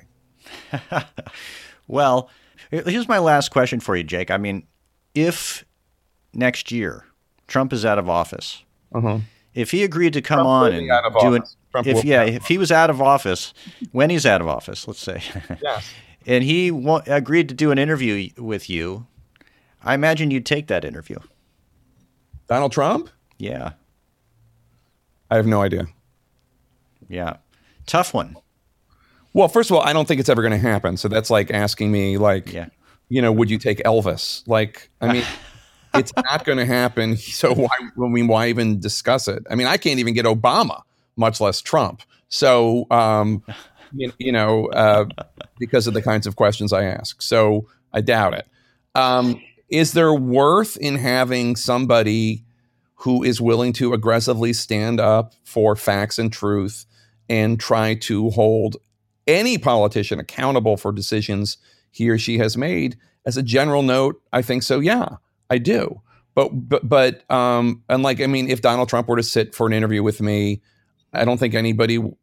Well, here's my last question for you, Jake. I mean, if next year Trump is out of office, if he agreed to come on and do it, if he was out of office, when he's out of office, let's say, yes, and he agreed to do an interview with you, I imagine you'd take that interview. Donald Trump? Yeah. I have no idea. Yeah. Tough one. Well, first of all, I don't think it's ever going to happen. So that's like asking me, would you take Elvis? I mean, it's not going to happen. So why even discuss it? I mean, I can't even get Obama, much less Trump. So, because of the kinds of questions I ask. So I doubt it. Is there worth in having somebody who is willing to aggressively stand up for facts and truth and try to hold any politician accountable for decisions he or she has made? As a general note, I think so. Yeah, I do. But if Donald Trump were to sit for an interview with me, I don't think anybody would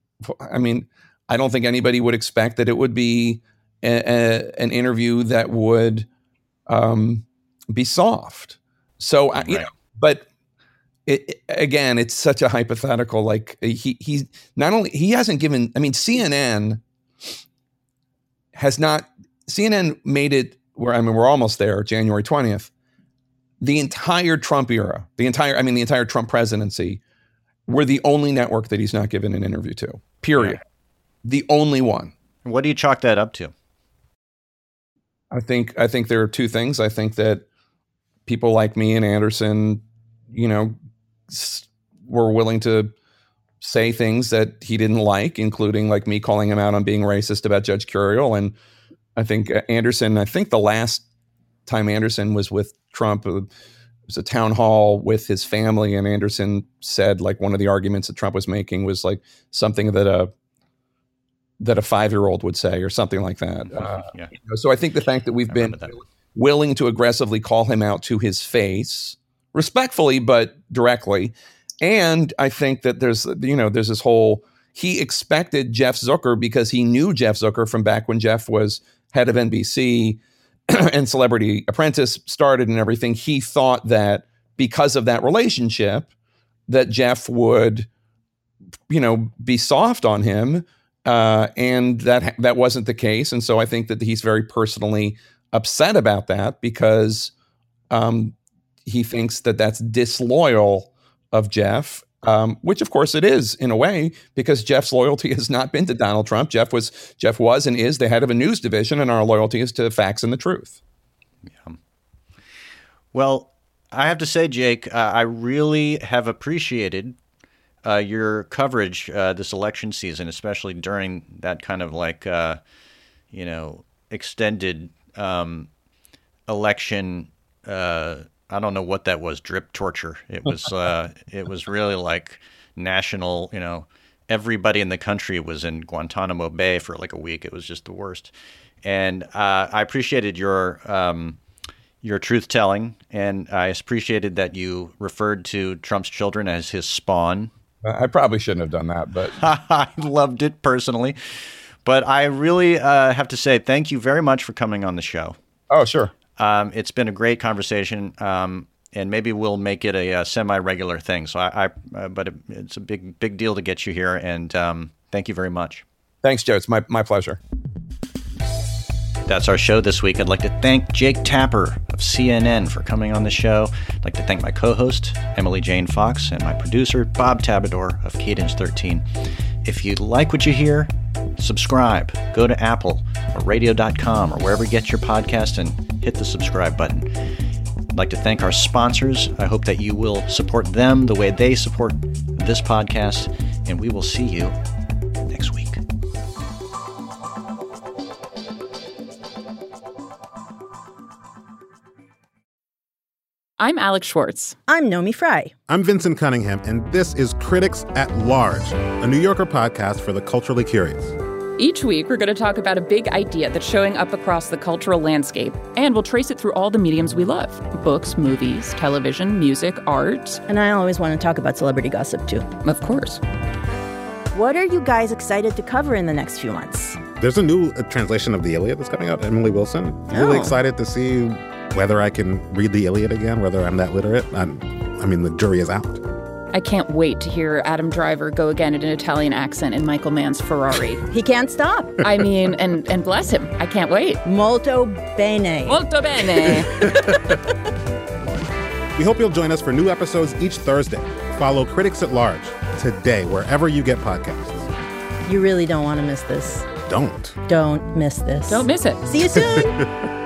expect that it would be an interview that would be soft. So, but it's such a hypothetical. He hasn't given. I mean, CNN made it where we're almost there. January 20th. The entire Trump era, the entire Trump presidency, we're the only network that he's not given an interview to. Period. Yeah. The only one. What do you chalk that up to? I think there are two things. I think that people like me and Anderson, were willing to say things that he didn't like, including like me calling him out on being racist about Judge Curiel. And I think the last time Anderson was with Trump, it was a town hall with his family, and Anderson said one of the arguments that Trump was making was something that a 5-year-old would say, or something like that. Yeah. So I think the fact that we've been willing to aggressively call him out to his face, respectfully but directly, and I think that there's this whole, he expected Jeff Zucker because he knew Jeff Zucker from back when Jeff was head of NBC and Celebrity Apprentice started and everything. He thought that because of that relationship, that Jeff would, be soft on him And that wasn't the case. And so I think that he's very personally upset about that because he thinks that that's disloyal of Jeff, which of course it is in a way, because Jeff's loyalty has not been to Donald Trump. Jeff was and is the head of a news division, and our loyalty is to facts and the truth. Yeah. Well, I have to say, Jake, I really have appreciated your coverage this election season, especially during that kind of extended election. I don't know what that was. Drip torture. It was really like national. Everybody in the country was in Guantanamo Bay for like a week. It was just the worst. And I appreciated your truth telling, and I appreciated that you referred to Trump's children as his spawn. I probably shouldn't have done that, but I loved it personally. But I really have to say thank you very much for coming on the show. Oh, sure. It's been a great conversation, and maybe we'll make it a semi-regular thing. So but it's a big deal to get you here, and thank you very much. Thanks, Joe. It's my pleasure. That's our show this week. I'd like to thank Jake Tapper of CNN for coming on the show. I'd like to thank my co-host, Emily Jane Fox, and my producer, Bob Tabador of Cadence 13. If you like what you hear, subscribe. Go to Apple or radio.com or wherever you get your podcast and hit the subscribe button. I'd like to thank our sponsors. I hope that you will support them the way they support this podcast, and we will see you next week. I'm Alex Schwartz. I'm Nomi Fry. I'm Vincent Cunningham, and this is Critics at Large, a New Yorker podcast for the culturally curious. Each week, we're going to talk about a big idea that's showing up across the cultural landscape, and we'll trace it through all the mediums we love: books, movies, television, music, art. And I always want to talk about celebrity gossip, too. Of course. What are you guys excited to cover in the next few months? There's a new translation of the Iliad that's coming out, Emily Wilson. Really excited to see whether I can read the Iliad again, whether I'm that literate. I mean, the jury is out. I can't wait to hear Adam Driver go again in an Italian accent in Michael Mann's Ferrari. He can't stop. I mean, and bless him. I can't wait. Molto bene. Molto bene. We hope you'll join us for new episodes each Thursday. Follow Critics at Large today, wherever you get podcasts. You really don't want to miss this. Don't. Don't miss this. Don't miss it. See you soon.